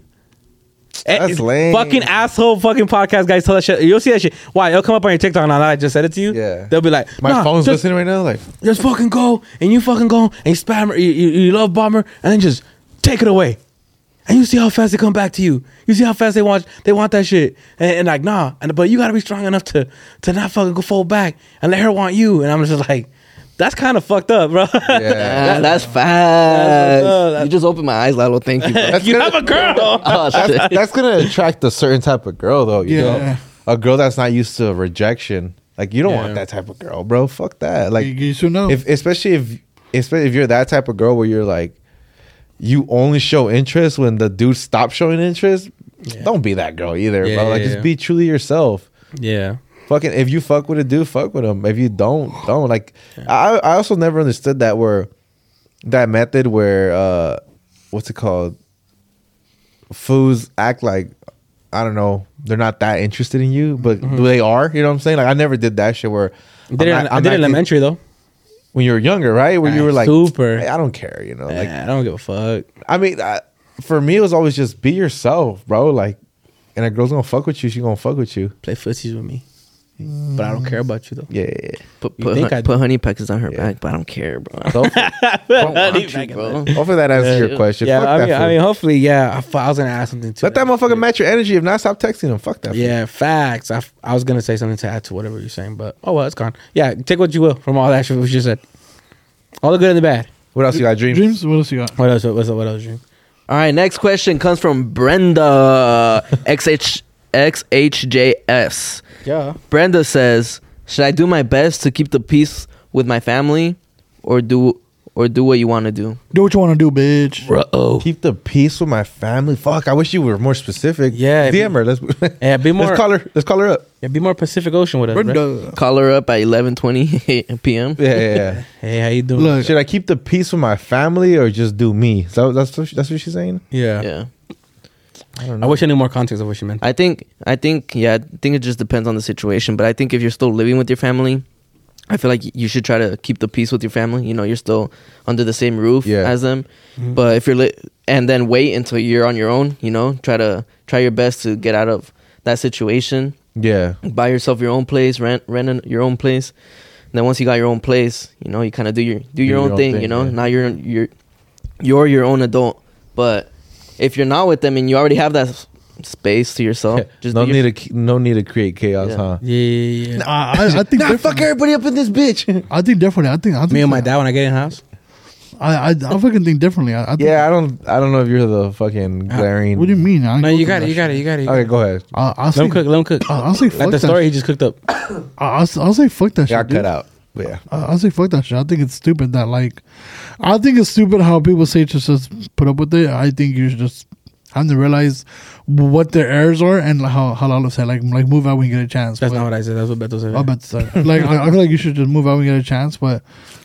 That's lame. Fucking asshole fucking podcast guys tell that shit. You'll see that shit. Why? It'll come up on your TikTok now that I just said it to you. Yeah. They'll be like, My nah, phone's just, listening right now. Like, just fucking go and you fucking go and you spam her. You love bomb her and then just take it away. And you see how fast they come back to you. You see how fast they want that shit. And like, nah. But you gotta be strong enough to not fucking go fold back and let her want you. And I'm just like, that's kind of fucked up, bro. yeah. That's fast. That's- You just opened my eyes, Lalo. Thank you, bro. You have a girl. Oh, shit. That's gonna attract a certain type of girl, though. You Yeah. know, a girl that's not used to rejection. Like, you don't Yeah. want that type of girl, bro. Fuck that. Like, you should know. especially if you're that type of girl where you're like, you only show interest when the dude stops showing interest. Yeah. Don't be that girl either, Yeah, bro. Like, yeah, just yeah. be truly yourself. Yeah. Fucking, if you fuck with a dude, fuck with him. If you don't. Like, I also never understood that method where what's it called? Fools act like, I don't know, they're not that interested in you, but they are. You know what I'm saying? Like, I never did that shit where I did it in acting- elementary though. when you were younger, right? Where you were like, super. "Hey, I don't care, you know. Like, Yeah, I don't give a fuck. I mean, for me, it was always just be yourself, bro. Like, and a girl's gonna fuck with you, she gonna fuck with you. Play footsies with me. but I don't care about you though. Yeah. You think I do? Put honey packets on her back, but I don't care, bro. So, Hopefully, bro. hopefully that answers your question. Yeah, Fuck I that mean, fool. hopefully, yeah. I was gonna ask something too. Let that motherfucker match your energy. If not, stop texting him. Fuck that fool. Yeah, facts. I was gonna say something to add to whatever you're saying, but oh well, it's gone. Yeah, take what you will from all that shit we just said. All the good and the bad. What else you got, Dreams? Dreams. What else you got? What else? What else, Dream? All right, next question comes from Brenda XHJS. Yeah. Brenda says, "Should I do my best to keep the peace with my family, or do what you want to do?" Do what you want to do, bitch. Bro. Keep the peace with my family. Fuck, I wish you were more specific. Yeah, DM her. Let's Yeah, be more. let's call her up. Yeah, be more Pacific Ocean with us. Bro. Brenda. Call her up at 11:20 p.m. Yeah. Hey, how you doing? Look, Should I keep the peace with my family or just do me? So that's what she's saying. Yeah. Yeah, I don't I know. wish I knew more context of what you meant. I think it just depends on the situation. But I think if you're still living with your family, I feel like you should try to keep the peace with your family. You know, you're still under the same roof Yeah. as them. Mhm. But if you're and then wait until you're on your own. You know, try your best to get out of that situation. Yeah. Buy yourself your own place, rent your own place. And then once you got your own place, you know, you kind of do your own thing. You know, yeah. now you're your own adult. But if you're not with them and you already have that space to yourself, just no do your- need to create chaos, Yeah. huh? Yeah. I think Nah, fuck differently. everybody up in this bitch. I think differently. I think Me and my dad when I get in the house. I fucking think differently. I think, Yeah, I don't know if you're the fucking glaring. What do you mean? I No, ain't you cooking got it. that You got it. shit. You got it. Okay, go ahead. I'll Let say, him cook. Let him cook. I'll say fuck Like the that story he shit. just cooked up. I'll say fuck that Yeah, shit. cut dude. out. Yeah. I'll say fuck that shit. I think it's stupid that I think it's stupid how people say just put up with it. I think you should just have to realize what their errors are and how Lalo said like move out when you get a chance. That's But- not what I said. That's what Beto said. I bet so. Like I feel like you should just move out when you get a chance, but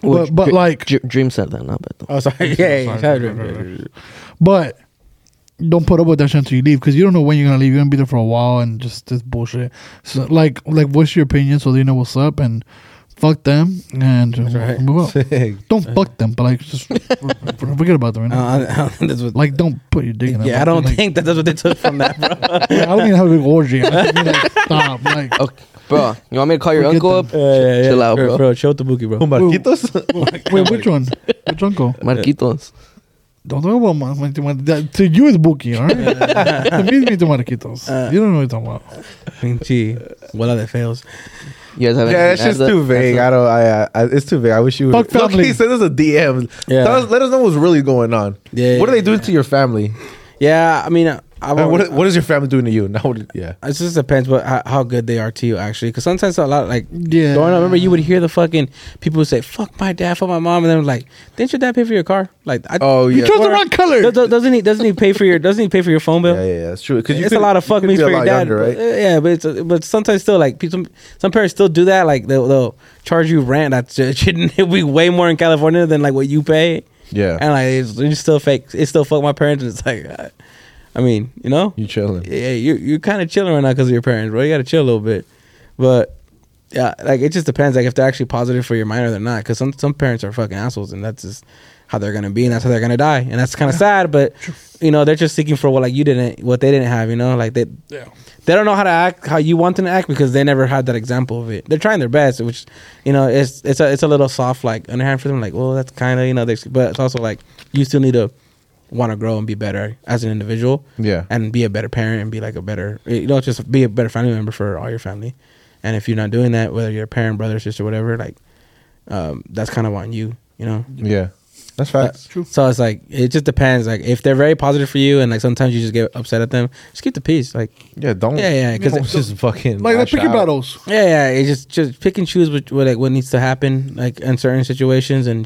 like Dream said that, not Beto. Oh, sorry. Yeah. Sorry. But don't put up with that shit until you leave because you don't know when you're gonna leave. You're gonna be there for a while and just this bullshit. So like voice your opinion so they know what's up and fuck them and right. move out. Don't fuck them, but like just forget about them. You know? I don't think that's what. Like don't put your dick in. Yeah, I don't think that's what they took from that, bro. I don't mean have a big orgy. I mean, like, stop. Like Okay, bro, you want me to call your Forget uncle them. up? Chill out, bro. Chill with the bookie, bro. Marquitos? wait, which one? Which uncle? Marquitos. Don't talk about my to you is Buki, all right? To me, it's Marquitos. You don't know what you're talking about. Pinche. Bola de feos. You guys have Yeah, that's just too vague. I don't. It's too vague. I wish you would. Fuck family. Look, send us a DM. Yeah. Let us know what's really going on. Yeah. What are they doing to your family? Yeah, I mean, What is your family doing to you? Now, yeah. it just depends how good they are to you, actually. Because sometimes a lot, like, Yeah. growing up, remember you would hear the fucking people would say, "Fuck my dad, fuck my mom," and then like, "Didn't your dad pay for your car?" Like, Oh You yeah. chose the wrong color. doesn't he pay for your phone bill? Yeah, that's true. Because It's a lot of fuck me for your dad, right? Yeah, but sometimes still like some parents still do that. Like they'll charge you rent that shouldn't be way more in California than like what you pay, Yeah. and like it's still fake. It's still fuck my parents. And it's like, I mean, you know, You chilling? yeah, you're kind of chilling right now because of your parents, bro. You got to chill a little bit, but yeah, like it just depends, like if they're actually positive for your mind or they're not. Because some parents are fucking assholes, and that's just how they're gonna be, and that's how they're gonna die, and that's kind of sad. But you know, they're just seeking for what they didn't have. You know, like they don't know how to act how you want them to act because they never had that example of it. They're trying their best, which you know it's a little soft, like underhand for them. Like, well, that's kind of but it's also like you still need to want to grow and be better as an individual. Yeah. And be a better parent and be like a better, just be a better family member for all your family. And if you're not doing that, whether you're a parent, brother, sister, whatever, like, that's kind of on you, you know? Yeah. That's facts. So it's like, it just depends. Like, if they're very positive for you and like sometimes you just get upset at them, just keep the peace. Like, Yeah. Don't. Yeah, 'cause Don't just fucking Like lash pick your out. battles. yeah, it just pick and choose what needs to happen, like in certain situations, and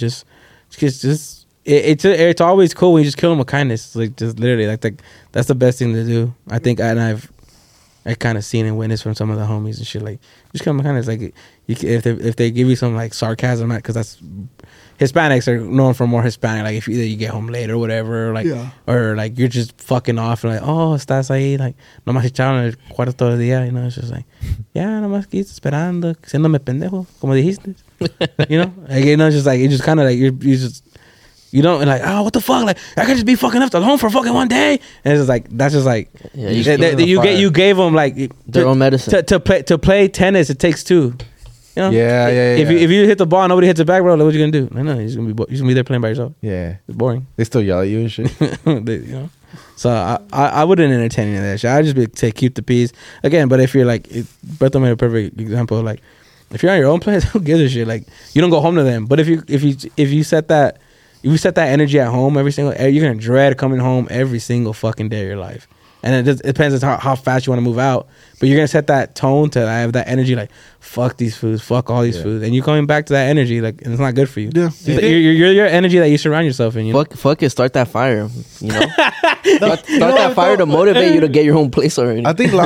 it's always cool when you just kill them with kindness. Like just literally, like that's the best thing to do. I think, and I've kind of seen and witnessed from some of the homies and shit. Like just kill them with kindness. Like if they give you some like sarcasm, because that's Hispanics are known for more Hispanic. Like if either you get home late or whatever, like or like you're just fucking off and like, oh, estás ahí, like nomás echaron el cuarto todo el día, you know. It's just like, yeah, nomás aquí esperando, haciéndome pendejo, como dijiste, you know. Like, you know, just like it just kind of like you just You don't like, oh, what the fuck? Like, I could just be fucking left alone for fucking one day. And it's just like, that's just like, Yeah, you gave them like their own medicine. to play tennis. It takes two. You know? Yeah. If you hit the ball, and nobody hits it back, bro. Like, what you gonna do? No, you're just gonna be there playing by yourself. Yeah. It's boring. They still yell at you and shit. You know. So I wouldn't entertain any of that shit. I'd just say keep the peace again. But if you're like, Beto made a perfect example. Like, if you're on your own place, who gives a shit? Like, you don't go home to them. But if you set that energy at home every single, you're gonna dread coming home every single fucking day of your life. And it depends on how fast you want to move out. But you're gonna set that tone to have that energy, like fuck these foods, fuck all these foods, and you coming back to that energy, like it's not good for you. Yeah. You're your energy that you surround yourself in. You know? Fuck it, start that fire. You know, start that fire to motivate you to get your own place already. I think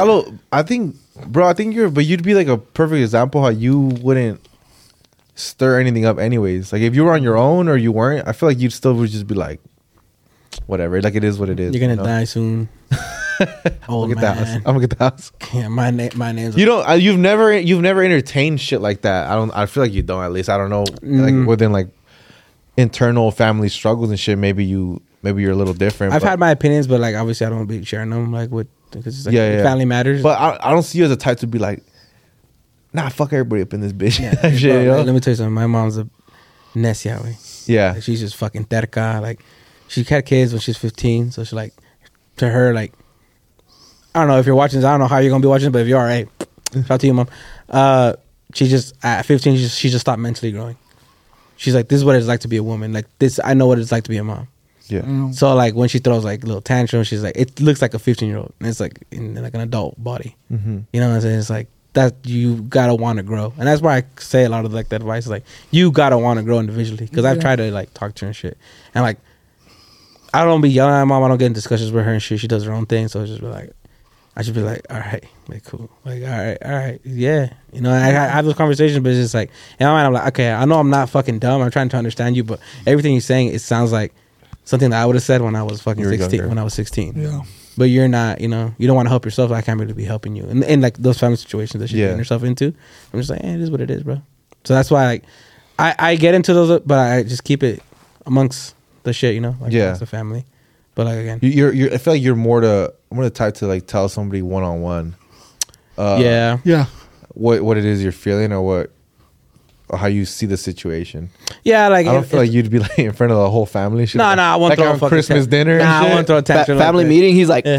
you'd be like a perfect example how you wouldn't stir anything up anyways. Like if you were on your own or you weren't, I feel like you'd still would just be like, whatever. Like it is what it is. You're gonna die soon. Old I'm gonna man. get the house. Yeah, my name's. You don't. You've never entertained shit like that. I feel like you don't. At least I don't know. Like within like internal family struggles and shit. Maybe you're a little different. I've had my opinions, but like obviously I don't be sharing them. Like because it's like family matters. But I don't see you as a type to be like, nah, fuck everybody up in this bitch. Yeah, Shit, bro, yo. let me tell you something. My mom's a necia, güey. Yeah. Like, she's just fucking terca. Like she had kids when she was 15, so she like to her like. I don't know if you're watching this. I don't know how you're gonna be watching, but if you are, hey, shout out to you, mom. She just at 15, she just stopped mentally growing. She's like, this is what it's like to be a woman. Like this, I know what it's like to be a mom. Yeah. So like when she throws like little tantrums, she's like, it looks like a 15-year-old, and it's like in like an adult body. Mm-hmm. You know what I'm saying? It's like that you gotta want to grow, and that's why I say a lot of like that advice. Like you gotta want to grow individually, because I've tried to like talk to her and shit, and like I don't be yelling at my mom. I don't get in discussions with her and shit. She does her own thing, so it's just be like. I should be like, all right, like cool, like all right, yeah, you know. I have those conversations, but it's just like, in my mind, I'm like, okay, I know I'm not fucking dumb. I'm trying to understand you, but everything you're saying, it sounds like something that I would have said when I was fucking 16, when I was 16. Yeah. But you're not, you know, you don't want to help yourself. I can't really be helping you, and in like those family situations that she's getting herself into, I'm just like, it is what it is, bro. So that's why, like, I get into those, but I just keep it amongst the shit, you know, like amongst the family. But like again, I feel like you're more the type to like tell somebody one-on-one. Yeah. What it is you're feeling or how you see the situation. Yeah, like I don't feel like you'd be like in front of the whole family. No, I won't like throw on Christmas dinner. Nah, I won't throw a tantrum. Family meeting. He's like,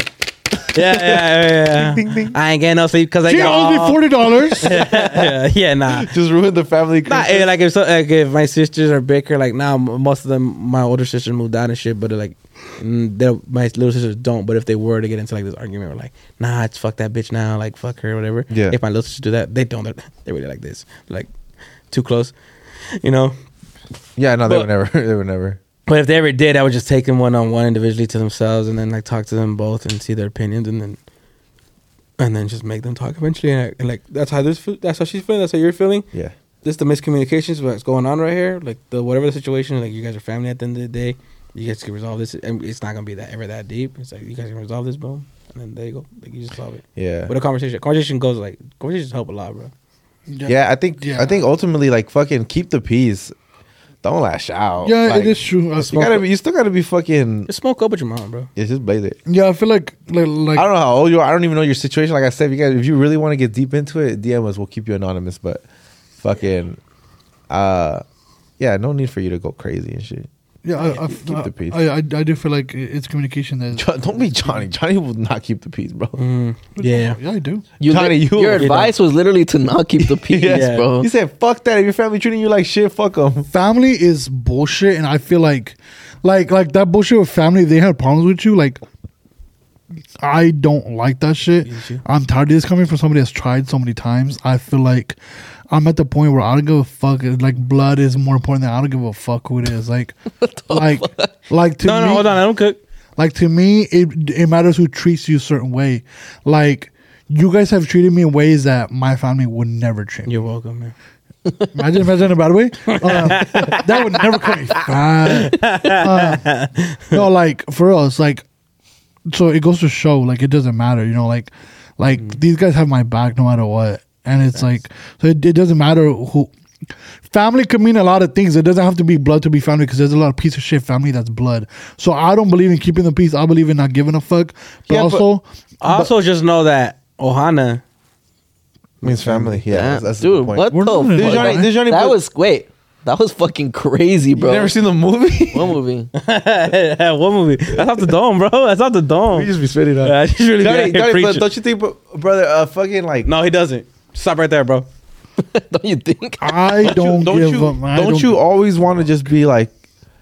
yeah. Ding, ding. I ain't getting no sleep because I She owes me $40. yeah, nah. Just ruin the family Christmas. Nah, if my sisters are bicker, like now most of them, my older sisters moved out and shit, but they're like, my little sisters don't. But if they were to get into like this argument, we're like, nah, it's fuck that bitch now, like fuck her, whatever. Yeah. If my little sisters do that, they don't. They're really like this, like too close, you know. Yeah, no, they would never. They would never. But if they ever did, I would just take them one-on-one individually to themselves, and then like talk to them both and see their opinions, and then just make them talk eventually. And like that's how that's how she's feeling. That's how you're feeling. Yeah. This the miscommunications, what's going on right here. Like whatever the situation, like you guys are family at the end of the day. You guys can resolve this, and it's not gonna be that deep. It's like you guys can resolve this, boom, and then there you go. Like you just solve it. Yeah. But conversation goes like conversations help a lot, bro. Yeah, I think ultimately like fucking keep the peace. Don't lash out. Yeah, like, it is true. You still gotta be fucking. Just smoke up with your mom, bro. Yeah, just blaze it. Yeah, I feel like I don't know how old you are. I don't even know your situation. Like I said, if you really want to get deep into it, DM us. We'll keep you anonymous. But fucking, yeah, no need for you to go crazy and shit. Yeah, keep the peace. I do feel like it's communication that. Don't be Johnny. Johnny will not keep the peace, bro. Yeah, I do. Johnny, your advice was literally to not keep the peace, bro. He said, "Fuck that. If your family treating you like shit, fuck them." Family is bullshit, and I feel like that bullshit with family. If they had problems with you, like. I don't like that shit. I'm tired of this coming from somebody that's tried so many times. I feel like I'm at the point where I don't give a fuck. Like blood is more important than I don't give a fuck who it is. Like to me, hold on, I don't cook. Like to me, it matters who treats you a certain way. Like you guys have treated me in ways that my family would never treat me. You're welcome, man. Imagine in a bad way. That would never come me fat. No, like for us, like. So it goes to show, like, it doesn't matter, you know, like these guys have my back no matter what. And it's like, so it doesn't matter family could mean a lot of things. It doesn't have to be blood to be family because there's a lot of piece of shit family that's blood. So I don't believe in keeping the peace. I believe in not giving a fuck. But Yeah, but- also, Also, just know that Ohana. Means family. Yeah, that's the dude, point. what We're the not- Did fuck? Johnny, did Johnny That put- was that was fucking crazy, You bro. never seen the movie? What movie? What movie? That's off the dome, bro. That's off the dome. You just be spitting on. Yeah, I just really Johnny, be out here Johnny, but preaching. don't you think, brother, fucking like No, he doesn't. Stop right there, bro. Don't you think? I don't give up. I don't you always want to just be like,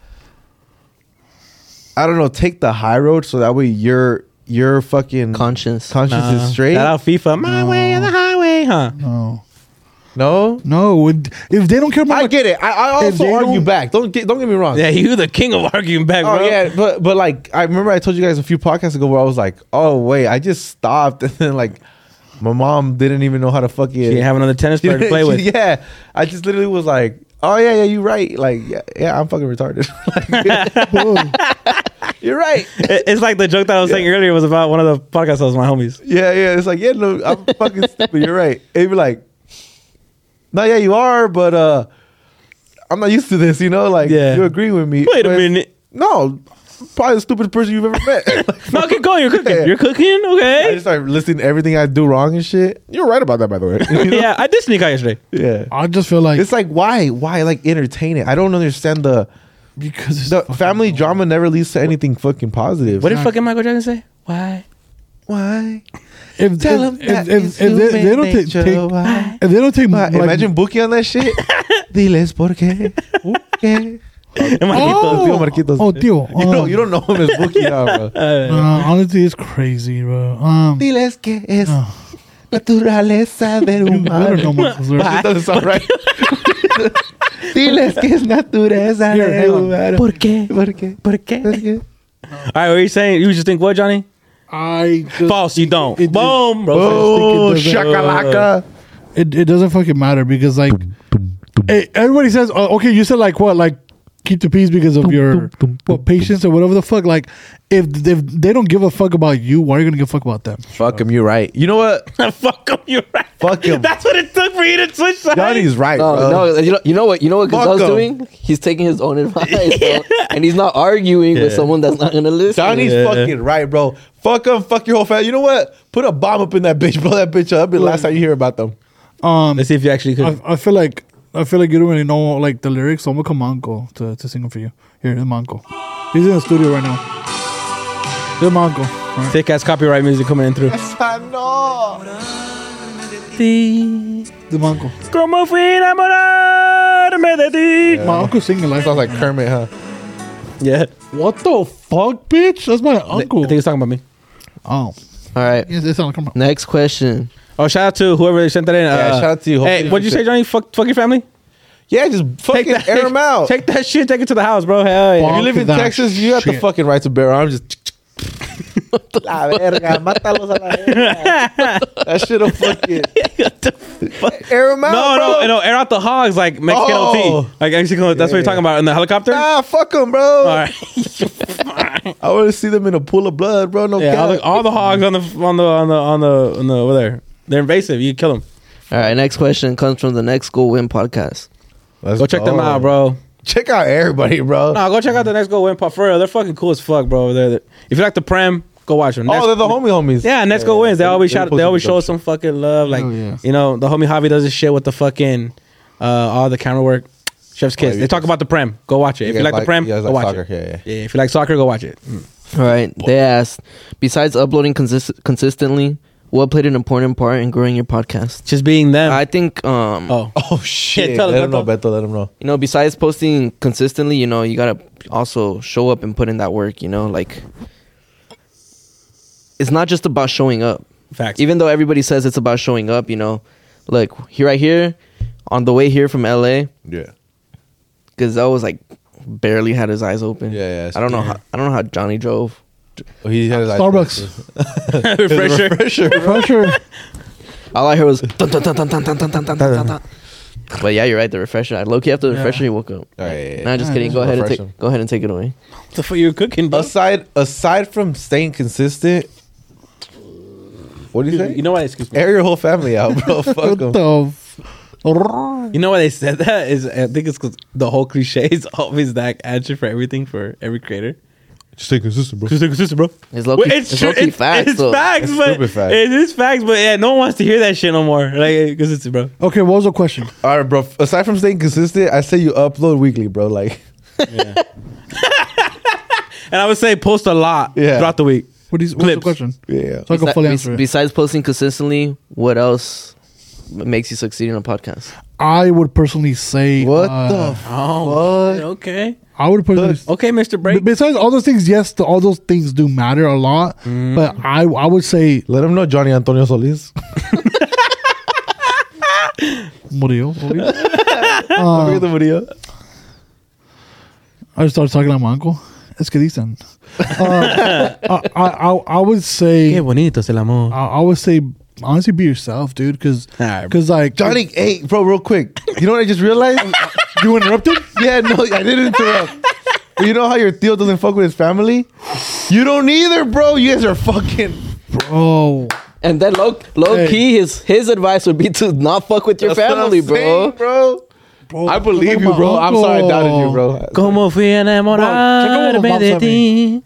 I don't know, take the high road so that way your fucking Conscience. conscience is straight? Shout out FIFA. My way or the highway, huh? No. No, If they don't care about I get it. I If also they argue don't- back. Don't get me wrong. Yeah, you the king of arguing back, Oh bro. yeah, but like I remember I told you guys a few podcasts ago where I was like, oh wait, I just stopped and then like my mom didn't even know how to fucking. She didn't have another tennis player to play with. Yeah, I just literally was like, oh yeah, you're right. Like yeah, I'm fucking retarded. You're right. It's like the joke that I was saying earlier was about one of the podcasts I was with my homies. Yeah, it's like yeah, no, I'm fucking stupid. You're right. It'd be like, no, yeah, you are, but I'm not used to this. You know, like Yeah. you agree with me. Wait a But- minute. No, probably the stupidest person you've ever met. No, keep going. You're cooking. Yeah. You're cooking? I Okay. just started listening to everything I do wrong and shit. You're right about that, by the way. You know? Yeah, I did sneak out yesterday. Yeah. I just feel like It's like why like entertain it? I don't understand because it's the fucking family annoying. drama never leads to anything fucking positive. What did fucking Michael Jackson say? Why? Why? If Tell if, them that if, it's if they human don't take nature, why? if they don't take Why? like, Imagine Buki on that shit. Diles por qué. ¿Qué? Tío Marquitos. Oh, tío. You don't know him as Buki now, bro. Honestly, it's crazy, bro. Diles que es naturaleza del I don't know humano. Marcos, bro. It doesn't sound right. Diles que es naturaleza Here, del hang on. humano. ¿Por qué? ¿Por qué? ¿Por qué? ¿Por qué? All right, what are you saying? You just think what, Johnny? I just, False, you don't. it- Boom, bro. Oh, doesn't- shakalaka. it doesn't fucking matter because like everybody says okay, you said like what, like keep the peace because of your patience or whatever the fuck. Like if they don't give a fuck about you, why are you gonna give a fuck about them? Fuck him, you're right. You know what? Fuck him, you're right. Fuck him. That's what it took for you to switch sides. Johnny's right, No, bro. no, you know what Fuck Gazelle's him. doing? He's taking his own advice, bro, and he's not arguing with someone that's not gonna listen. Johnny's Yeah. fucking right, bro. Fuck him, fuck your whole family. You know what? Put a bomb up in that bitch, blow that bitch up. That'll be the last time you hear about them. Let's see if you actually could. I feel like you don't really know like the lyrics, so I'm gonna call Manco to sing them for you. Here, here's Manco. He's in the studio right now. Here's Manco. Right. Thick ass copyright music coming in through. The Manco. Como fui enamorarme de ti. My uncle's singing like Sounds like Kermit, huh? Yeah. what the fuck, bitch? That's my uncle. I think he's talking about me. Oh, All right. yes, it sounds like Next question. Oh, shout out to whoever sent that in. Yeah, shout out to you. Hey, Hopefully what'd you say, Johnny? Fuck your family? Yeah, just fucking air them out. Take that shit, take it to the house, bro. Hell If yeah. you live in that Texas, you have the shit. fucking right to bear arms. Just la verga, mátalos a la verga. That shit'll fucking air them out, bro. No, air out the hogs like Mexican Oh. OT. Like Mexican, that's what you're talking about in the helicopter? Nah, fuck them, bro. All right. I want to see them in a pool of blood, bro. No Yeah, cap. all the hogs on the over there. They're invasive. You can kill them. All right. Next question comes from the Next Go Win podcast. Let's Go check them out, bro. Check out everybody, bro. No, go check out the Next Go Win pod for real. They're fucking cool as fuck, bro. If you like the Prem, go watch them. Oh, they're the homies. Yeah, Next Go Wins. They always shout. They always show us some fucking love. Like Oh, yeah. you know, the homie Javi does this shit with the fucking all the camera work. Chef's kiss. you They talk about the Prem. Go watch it. If you like the Prem, you guys go like watch soccer. it. Yeah. Yeah, if you like soccer, go watch it. All right. They asked, besides uploading consistently, what played an important part in growing your podcast? Just being them. I think, oh, Oh shit! tell us, Let them know, Beto. Beto. Let them know. you know, besides posting consistently, you know, you gotta also show up and put in that work. You know, like it's not just about showing up. facts. Even though everybody says it's about showing up, you know, like right here, on the way here from LA, Yeah. Gazelle was like barely had his eyes open. Yeah. I don't know how Johnny drove. Oh, he had his eyes Starbucks. Refresher. Pressure. All I heard was dun, dun, dun, dun, dun, dun, dun, dun, dun, dun, dun. But yeah, you're right. The refresher. I low key after the refresher, he woke up. All right. Nah, just kidding. just Go ahead refresh him. and take it away. What the fuck you cooking, bro? Aside from staying consistent, what do you say? You know what? Excuse me. Air your whole family out, bro. Fuck What them. the? You know why they said that? Is I think it's because the whole cliche is always that answer for everything for every creator. Just stay consistent, bro. Just stay consistent, bro. It's low-key, it's low-key facts, It's though. facts, It's but stupid facts. it is facts. But yeah, no one wants to hear that shit no more. Like, consistent, bro. Okay, what was the question? All right, bro. Aside from staying consistent, I say you upload weekly, bro. Like, Yeah. And I would say post a lot throughout the week. What's the Clips. question? yeah. So I can fully answer it. Besides posting consistently, what else makes you succeed in a podcast? I would personally say What the Oh, okay. I would personally Okay, Mr. Break. besides all those things, yes, all those things do matter a lot. But I would say Let him know Johnny Antonio Solis. Murillo. Look at the video. I started talking like my uncle. Es que dicen. I would say Qué bonito es el amor. I would say honestly be yourself, dude. Because Alright. like Johnny, hey, bro, real quick. You know what I just realized? you interrupted. Yeah, no, I didn't interrupt. But you know how your tío doesn't fuck with his family? You don't either, bro. You guys are fucking. Oh, And then low Hey. key, his advice would be to not fuck with your That's what I'm family, bro. saying, bro. I believe you, bro. I'm sorry I doubted you, bro. Como fui enamorarme de ti.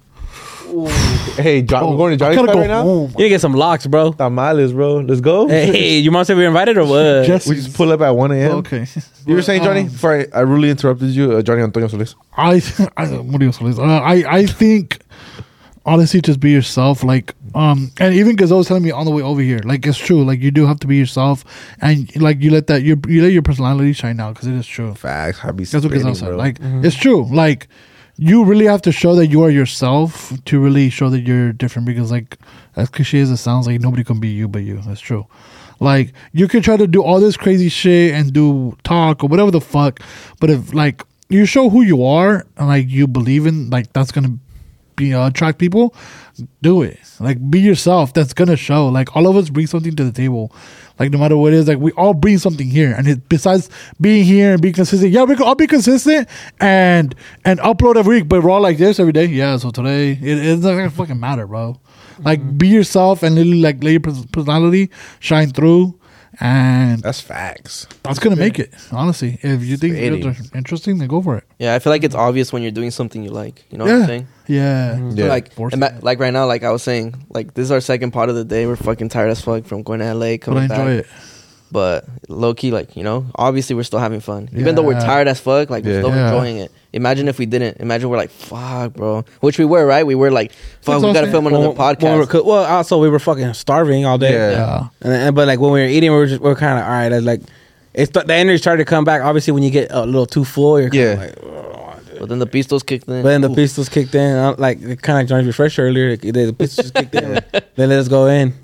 Hey, John, we're going to I Johnny's gotta spot go right now? home. You get some locks, bro. Tamales, bro. Let's go. Hey, your mom said we were invited or what? Just We just pull up at 1 a.m. okay. You were saying, Johnny? Before I rudely interrupted you, Johnny Antonio Solis. Murillo Solis. I think honestly, just be yourself. Like, and even because I was telling me on the way over here, like it's true. Like you do have to be yourself, and like you let your personality shine out because it is true. Facts. I be That's what spitting, Gazelle said. bro. Like it's true. Like you really have to show that you are yourself to really show that you're different. Because like as cliche as it sounds, like nobody can be you but you. That's true. Like you can try to do all this crazy shit and do talk or whatever the fuck, but if like you show who you are and like you believe in, like that's gonna be attract people. Do it. Like be yourself. That's gonna show. Like all of us bring something to the table. Like no matter what it is, like we all bring something here. And besides being here and being consistent, yeah, I'll be consistent and upload every week. But we're all like this every day. Yeah. So today it's not gonna fucking matter, bro. Like be yourself and literally like let your personality shine through, and That's facts. that's gonna make it. Honestly, if you think Spitting. it's interesting, then go for it. Yeah, I feel like it's obvious when you're doing something you like. You know what I'm saying? Yeah. Yeah. Like, Force like right now, like I was saying, like this is our second part of the day. We're fucking tired as fuck from going to LA, But I coming enjoy back. it. But low key, like, you know, obviously we're still having fun. Even though we're Yeah. tired as fuck, like we're Yeah. still Yeah. enjoying it. Imagine if we didn't. Imagine we're like, fuck, bro. Which we were, right? We were like, fuck, we gotta film another podcast. Well, also we were fucking starving all day. Yeah. Yeah. But like when we were eating, we were kind of all right. Like the energy started to come back. Obviously, when you get a little too full, you're kind of Yeah. like. "Oh, dude." But then the pistos kicked in. But then the pistols kicked in. Like it kind of like Johnny refreshed earlier. The pistols just kicked in. Then let us go in.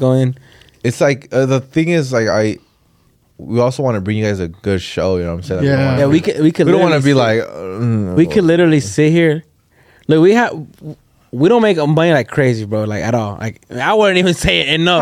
It's like the thing is like we also want to bring you guys a good show. You know what I'm saying? Like, Yeah. Yeah, we could. We don't want to be literally like. we could literally sit here. Look, we don't make money like crazy, bro. Like at all. Like I wouldn't even say it enough.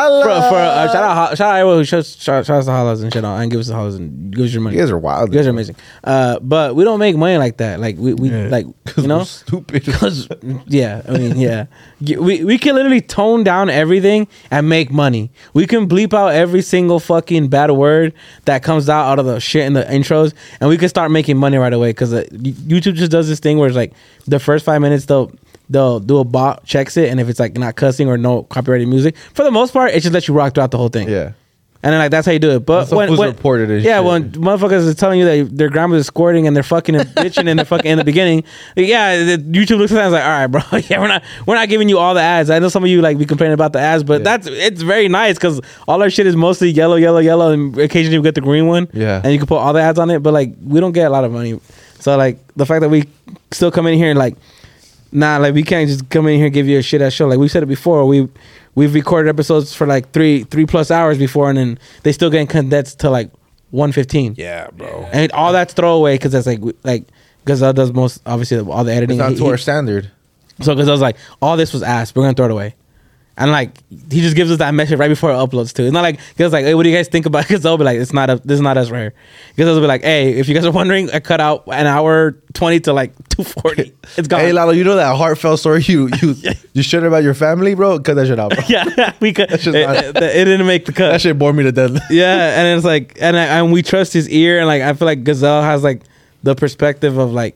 For shout out everyone who shout us the hollers and shit on and give us the hollers and give us your money. You guys are wild. You guys are amazing. But we don't make money like that. Like we Yeah. like you know stupid. because yeah, I mean yeah, we can literally tone down everything and make money. We can bleep out every single fucking bad word that comes out of the shit in the intros, and we can start making money right away. Because YouTube just does this thing where it's like the first 5 minutes they'll do a bot checks it, and if it's like not cussing or no copyrighted music, for the most part, it just lets you rock throughout the whole thing. Yeah. And then like that's how you do it. But Some when fools reported it, yeah, shit. when motherfuckers is telling you that their grandma's squirting and they're fucking and bitching and they're fucking in the beginning, yeah, YouTube looks at that and is like, all right, bro, yeah, we're not giving you all the ads. I know some of you like be complaining about the ads, but it's very nice because all our shit is mostly yellow, and occasionally we get the green one. Yeah. And you can put all the ads on it, but like we don't get a lot of money. So like the fact that we still come in here and like, nah, like we can't just come in here and give you a shit ass show. Like we've said it before, we've recorded episodes for like 3+ hours before, and then they still getting condensed to like 1:15. Yeah, bro. And all that's throwaway because that's like Gazelle does most obviously all the editing. It's not to our standard. So Gazelle's like, all this was asked, we're gonna throw it away. And like he just gives us that message right before it uploads too. It's not like he was like, hey, what do you guys think about it? Because they'll be like, this is not us right here. Because they'll be like, hey, if you guys are wondering, I cut out an hour 20 to like 2:40. It's gone. Hey Lalo, you know that heartfelt story you shared about your family, bro? Cut that shit out, bro. Yeah, we could. It just didn't make the cut. That shit bore me to death. Yeah, and it's like, and we trust his ear, and like I feel like Gazelle has like the perspective of like,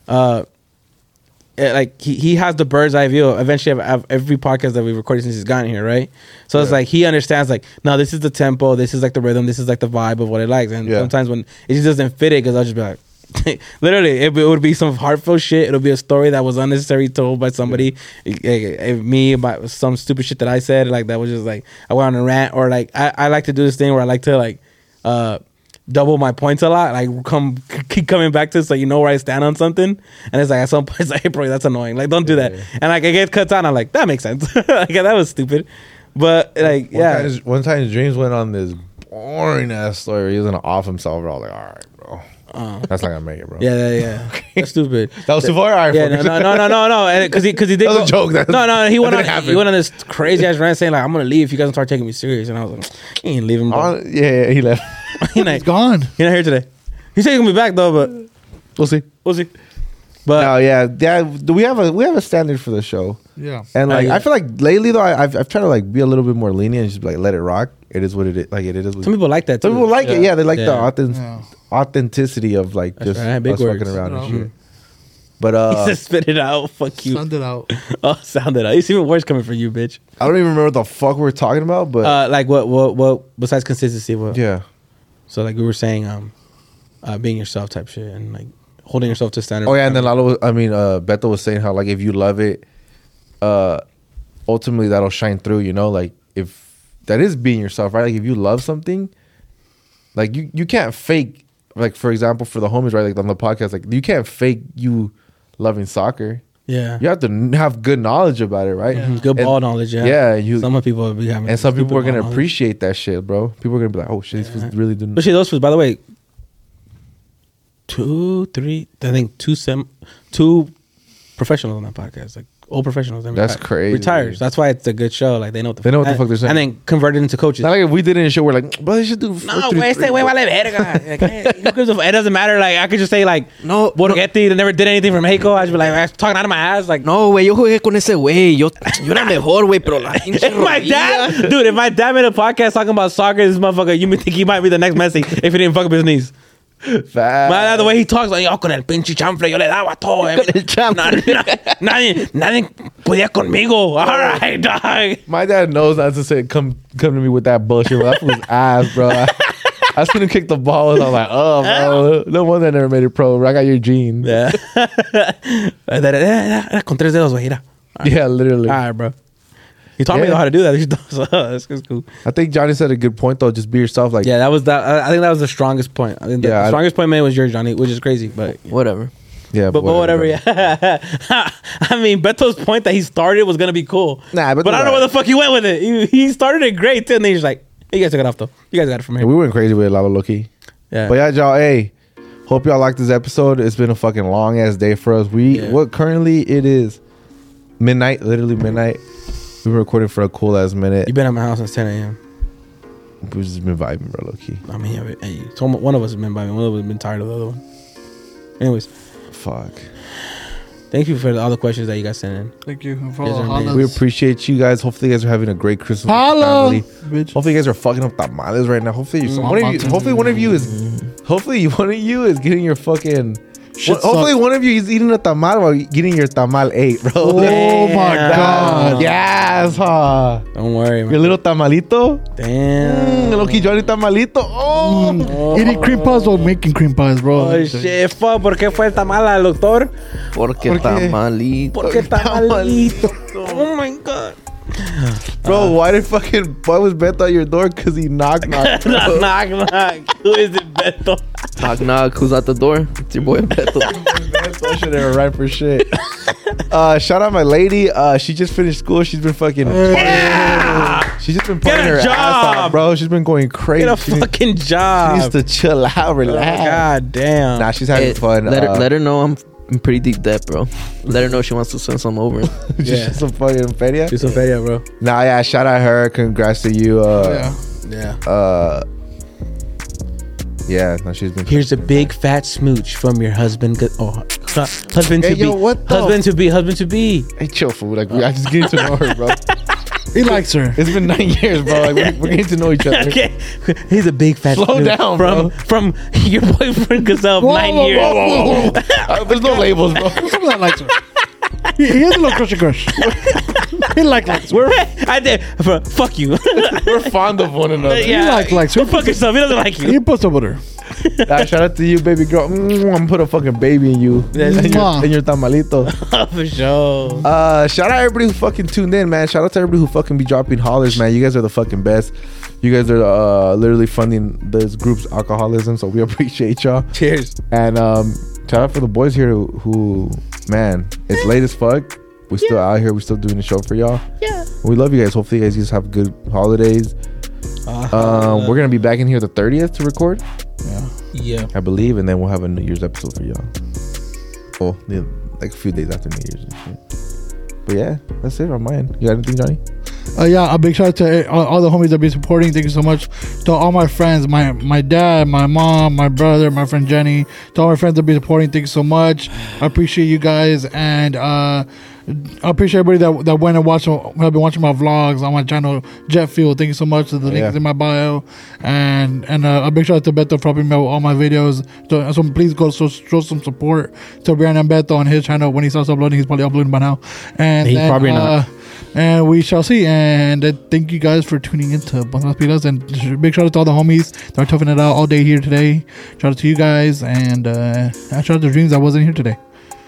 like he has the bird's eye view. Eventually, of every podcast that we've recorded since he's gotten here, right? So it's like he understands like, no, this is the tempo, this is like the rhythm, this is like the vibe of what it likes. And sometimes when it just doesn't fit it, because I'll just be like, literally, it would be some heartfelt shit. It'll be a story that was unnecessary told by somebody, me about some stupid shit that I said, like that was just like I went on a rant, or like I like to do this thing where I like to like double my points a lot, like keep coming back to it so you know where I stand on something. And it's like at some point it's like, hey bro, that's annoying, like don't do that. And like it gets cut down, I'm like, that makes sense. Like that was stupid. But like one time James went on this boring ass story. He was gonna off himself, bro. I was like, all right, bro. That's not gonna make it, bro. Yeah. That's stupid. That was too far. All right, yeah, no. And because he did. That was a joke. He went on this crazy ass rant saying like, I'm gonna leave if you guys don't start taking me serious. And I was like, he ain't leaving. Yeah, he left. He's gone. He's not here today. He said he's gonna be back though, but we'll see. But no, yeah. We have a standard for the show. Yeah, and like I feel like lately though, I've tried to like be a little bit more lenient and just like let it rock. It is what it is. Like it is. Some people like that. Some people like it. Yeah, they like the authenticity of like just us fucking around and shit. But he said, spit it out. Fuck you. Sound it out. Oh, sound it out. You see what words coming from you, bitch. I don't even remember what the fuck we were talking about. But like what besides consistency? Yeah. So like we were saying, being yourself type shit and like holding yourself to standard. Oh yeah, and then Beto was saying how like if you love it, ultimately that'll shine through. You know, like if that is being yourself, right? Like if you love something, like you can't fake. Like for example, for the homies, right? Like on the podcast, like you can't fake you loving soccer. Yeah, you have to have good knowledge about it, right? Yeah. Good ball knowledge. Yeah, some people will be having, and some people are gonna appreciate that shit, bro. People are gonna be like, "Oh shit, this was really doing." Especially those fools, by the way. 2 professionals on that podcast, like old professionals. That's crazy. Retired. That's why it's a good show. Like they know what the fuck they're saying, and then converted into coaches. Not like if we did it in a show, we're like, bro, they should do. No, este güey vale verga. It doesn't matter. Like I could just say like, no, Borghetti, they never did anything from Mexico. I just be like, I was talking out of my ass. Like, no, güey, yo jugué con ese güey. Yo era mejor, güey, pero la if my dad made a podcast talking about soccer, this motherfucker, you may think he might be the next Messi if he didn't fuck up his knees. Man, the way he talks, like, yo, con el pinche chanfle, yo le daba todo. Nadie podía conmigo. All right, dog. My dad knows not to say, come to me with that bullshit. That was ass, bro. I seen him kick the ball, and I was like, oh, bro. No wonder I never made it pro, bro. I got your genes. Yeah. Con 3 dedos, güey. Yeah, literally. All right, bro. He taught me how to do that. So that's cool. I think Johnny said a good point though. Just be yourself. Like that was that. I think that was the strongest point. I think the strongest point made was yours, Johnny, which is crazy, but whatever. Yeah, but whatever. Yeah. I mean, Beto's point that he started was gonna be cool. Nah, but I don't know where the fuck he went with it. He started it great too, and then he's like, "You guys took it off though. You guys got it from here." Yeah, we went crazy with a lot of Loki. Yeah. But yeah, y'all. Hey, hope y'all liked this episode. It's been a fucking long ass day for us. What currently it is midnight, literally midnight. We were recording for a cool ass minute. You've been at my house since 10 a.m. We've just been vibing, bro, low key. I mean, hey, one of us has been vibing. One of us has been tired of the other one. Anyways. Fuck. Thank you for all the questions that you guys sent in. Thank you. We appreciate you guys. Hopefully, you guys are having a great Christmas family. Bitch. Hopefully, you guys are fucking up tamales right now. Hopefully, one of you is getting your fucking. Hopefully one of you is eating a tamal while getting your tamal ate, bro. Oh my god. Yes, huh? Don't worry, man. Your little tamalito. Damn. Loki Johnny tamalito. Eating cream pies while making cream pies, bro. Oh shit, fuck. ¿Por qué fue el tamal al doctor? Porque tamalito. Porque tamalito. Oh my god. Bro, why was Beto at your door? Because he knocked. knock. Who is it, Beto? Knock. Who's at the door? It's your boy Beto. I should have right for shit. Shout out my lady. She just finished school. She's been fucking. She's just been putting her ass off, bro. She's been going crazy. Get a fucking job. She needs to chill out, relax. God damn. Nah, she's having fun. Let her know in pretty deep debt, bro. Let her know she wants to send some over. Yeah. Just some fucking feria. Do some feria, bro. Nah, yeah, shout out her. Congrats to you. Yeah. Yeah, no, she's been. Here's a big fat smooch from your husband. Husband to Hey, be. yo, what the Husband to be. Husband to be. Hey, chill, fool. Like, I just getting to know her, bro. He likes her. It's been 9 years, bro. Like, we're getting to know each other. Okay. He's a big fat Slow smooch down, from bro. from your boyfriend Gazelle of Whoa, 9 whoa, years. whoa, whoa, There's no labels, bro. Someone that likes her. He has a little crush. He likes her. I did. Fuck you. We're fond of one another. Yeah. He likes her. Go fuck yourself. He doesn't like you. He puts up with her. Shout out to you, baby girl. I'm gonna put a fucking baby in you. Mwah. In your tamalito. For sure. Shout out everybody who fucking tuned in, man. Shout out to everybody who fucking be dropping hollers, man. You guys are the fucking best. You guys are literally funding this group's alcoholism, so we appreciate y'all. Cheers. And shout out for the boys here who man, it's late as fuck. We still out here. We still doing the show for y'all. Yeah. We love you guys. Hopefully, you guys just have good holidays. We're gonna be back in here the 30th to record, Yeah. I believe, and then we'll have a New Year's episode for y'all. Oh, yeah, like a few days after New Year's and shit. But yeah, that's it on my end. You got anything, Johnny? Yeah, a big shout out to all the homies that be supporting. Thank you so much to all my friends, my dad, my mom, my brother, my friend Jenny, to all my friends that be supporting. Thank you so much. I appreciate you guys, and I appreciate everybody that went and watched. Have been watching my vlogs on my channel, Jet Fuel. Thank you so much. The link is in my bio, and a big shout out to Beto for helping me out with all my videos. So please go show some support to Brian and Beto on his channel. When he starts uploading, he's probably uploading by now. And He's probably not. And we shall see. And thank you guys for tuning in to Buenas Pilas. And big shout out to all the homies that are toughing it out all day here today. Shout out to you guys. And shout out to Dreams that wasn't here today.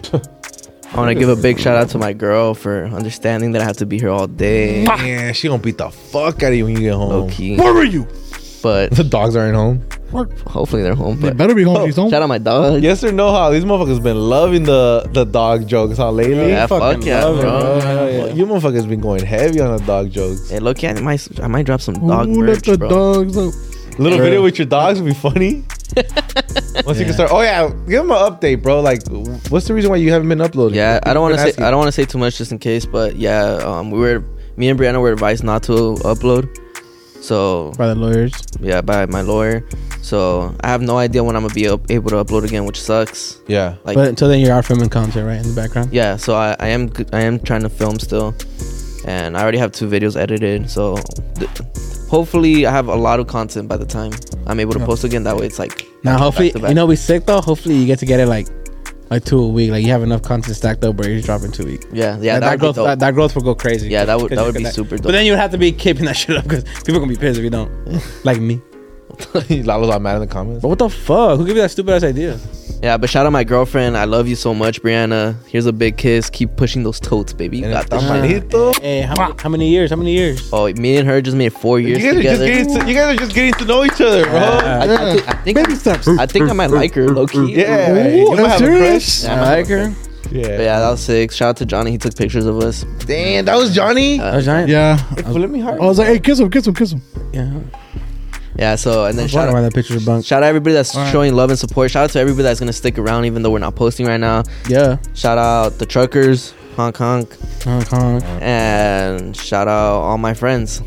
I want to give a big shout out to my girl for understanding that I have to be here all day. Yeah, she gonna beat the fuck out of you when you get home. Low key. Where were you? But The dogs aren't home. hopefully they're home. They But better be home. He's home. shout out my dog. Yes or no? How these motherfuckers been loving the dog jokes, huh? Lately, Yeah, fuck yeah, love it, bro. bro. Hell yeah. You motherfuckers been going heavy on the dog jokes. Hey, look, I might drop some dog Ooh, let merch, the bro. dogs out. Little video with your dogs would be funny. Once you can start. Oh yeah, give them an update, bro. Like, what's the reason why you haven't been uploading? Yeah, I don't want to Been say I don't want to say too much just in case, but yeah, me and Brianna were advised not to upload. So By the lawyers. yeah, by my lawyer. So I have no idea when I'm gonna be able to upload again, which sucks. Yeah. Like But until then, you are filming content, right? In the background? yeah, so I am trying to film still, and I already have 2 videos edited. So hopefully I have a lot of content by the time I'm able to post again. That way it's like Now, hopefully, back to back. you know, we sick though. Hopefully, you get to get it like 2 a week. Like you have enough content stacked up where you're dropping 2 week. yeah, Like, that that would be growth, dope. that growth will go crazy. Yeah, that would 'Cause be super dope. But then you would have to be keeping that shit up because people gonna be pissed if you don't. Like me. Lalo's all mad in the comments. But what the fuck? Who gave you that stupid ass idea? Yeah, but shout out my girlfriend. I love you so much, Brianna. Here's a big kiss. Keep pushing those totes, baby. You And got it's this. tamalito. Hey, how many years? How many years? Oh, me and her just made 4 You years guys, together. you guys are just getting to know each other, bro. Baby steps. I think I might like her, low key. Yeah. Ooh, You might I'm have a serious? Yeah, I like her. But yeah, that was sick. Shout out to Johnny. He took pictures of us. Damn, that was Johnny. That was giant. Yeah. Let me hard. I was like, hey, kiss him, kiss him, kiss him. Yeah. Yeah, so and then Shout out that picture's bunk. shout out everybody that's showing love and support. Shout out to everybody that's gonna stick around even though we're not posting right now. Yeah. Shout out the truckers, honk honk, Hong Kong. and shout out all my friends.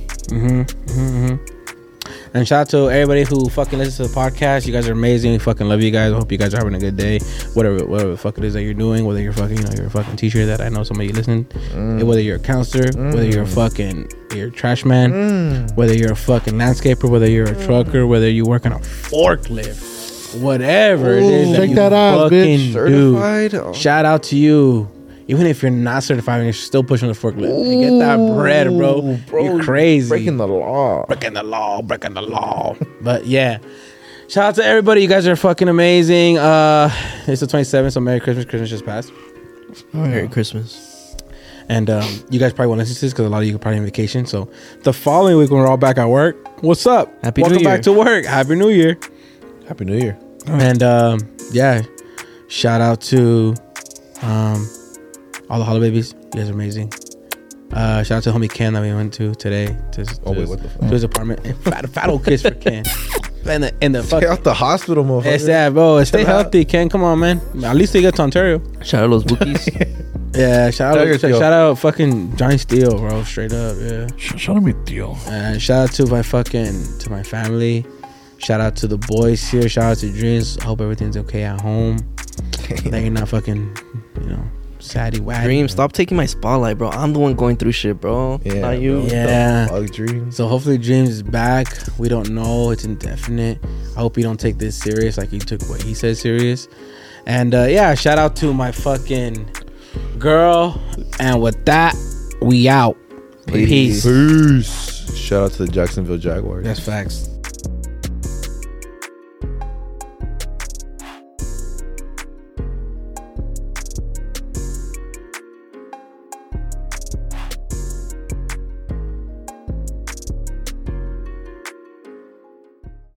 And shout out to everybody who fucking listens to the podcast. You guys are amazing. We fucking love you guys. I hope you guys are having a good day. Whatever the fuck it is that you're doing. Whether you're fucking, you're a fucking teacher that I know somebody listening. Whether you're a counselor. Whether you're a trash man. Whether you're a fucking landscaper. Whether you're a trucker. Whether you work on a forklift. Whatever it is check you that out, fucking bitch. do. Certified. Shout out to you. Even if you're not certified, you're still pushing the forklift. You get that bread, bro. You're crazy. Breaking the law. Breaking the law. But yeah. Shout out to everybody. You guys are fucking amazing. It's the 27th, so Merry Christmas. Christmas just passed. Merry Christmas. And you guys probably won't listen to this because a lot of you are probably on vacation. So the following week when we're all back at work, what's up? Happy Welcome New Year. back to work. Happy New Year. Happy New Year. And yeah, shout out to all the Hollow Babies. You guys are amazing. Shout out to homie Ken that we went to today to Oh, wait, what the fuck? to his apartment. Fat old kiss for Ken. in the Stay fuck. out the hospital, motherfucker. It's that, bro. Stay Chill out. healthy, Ken. Come on, man. At least they get to Ontario. Shout out those bookies. Yeah, shout Tell your out, tío. shout out, fucking Johnny Steele, bro. Straight up, yeah. Shout out me, tío. And shout out to my family. Shout out to the boys here. Shout out to Dreams. I hope everything's okay at home. That you're not fucking, saddy waggy. Dream, stop taking my spotlight, bro. I'm the one going through shit, bro. Yeah, Not you. bro. Yeah. Fuck dreams. So hopefully Dreams is back. We don't know. It's indefinite. I hope you don't take this serious like you took what he said serious. And shout out to my fucking girl. And with that, we out. Peace. Peace. Shout out to the Jacksonville Jaguars. That's facts.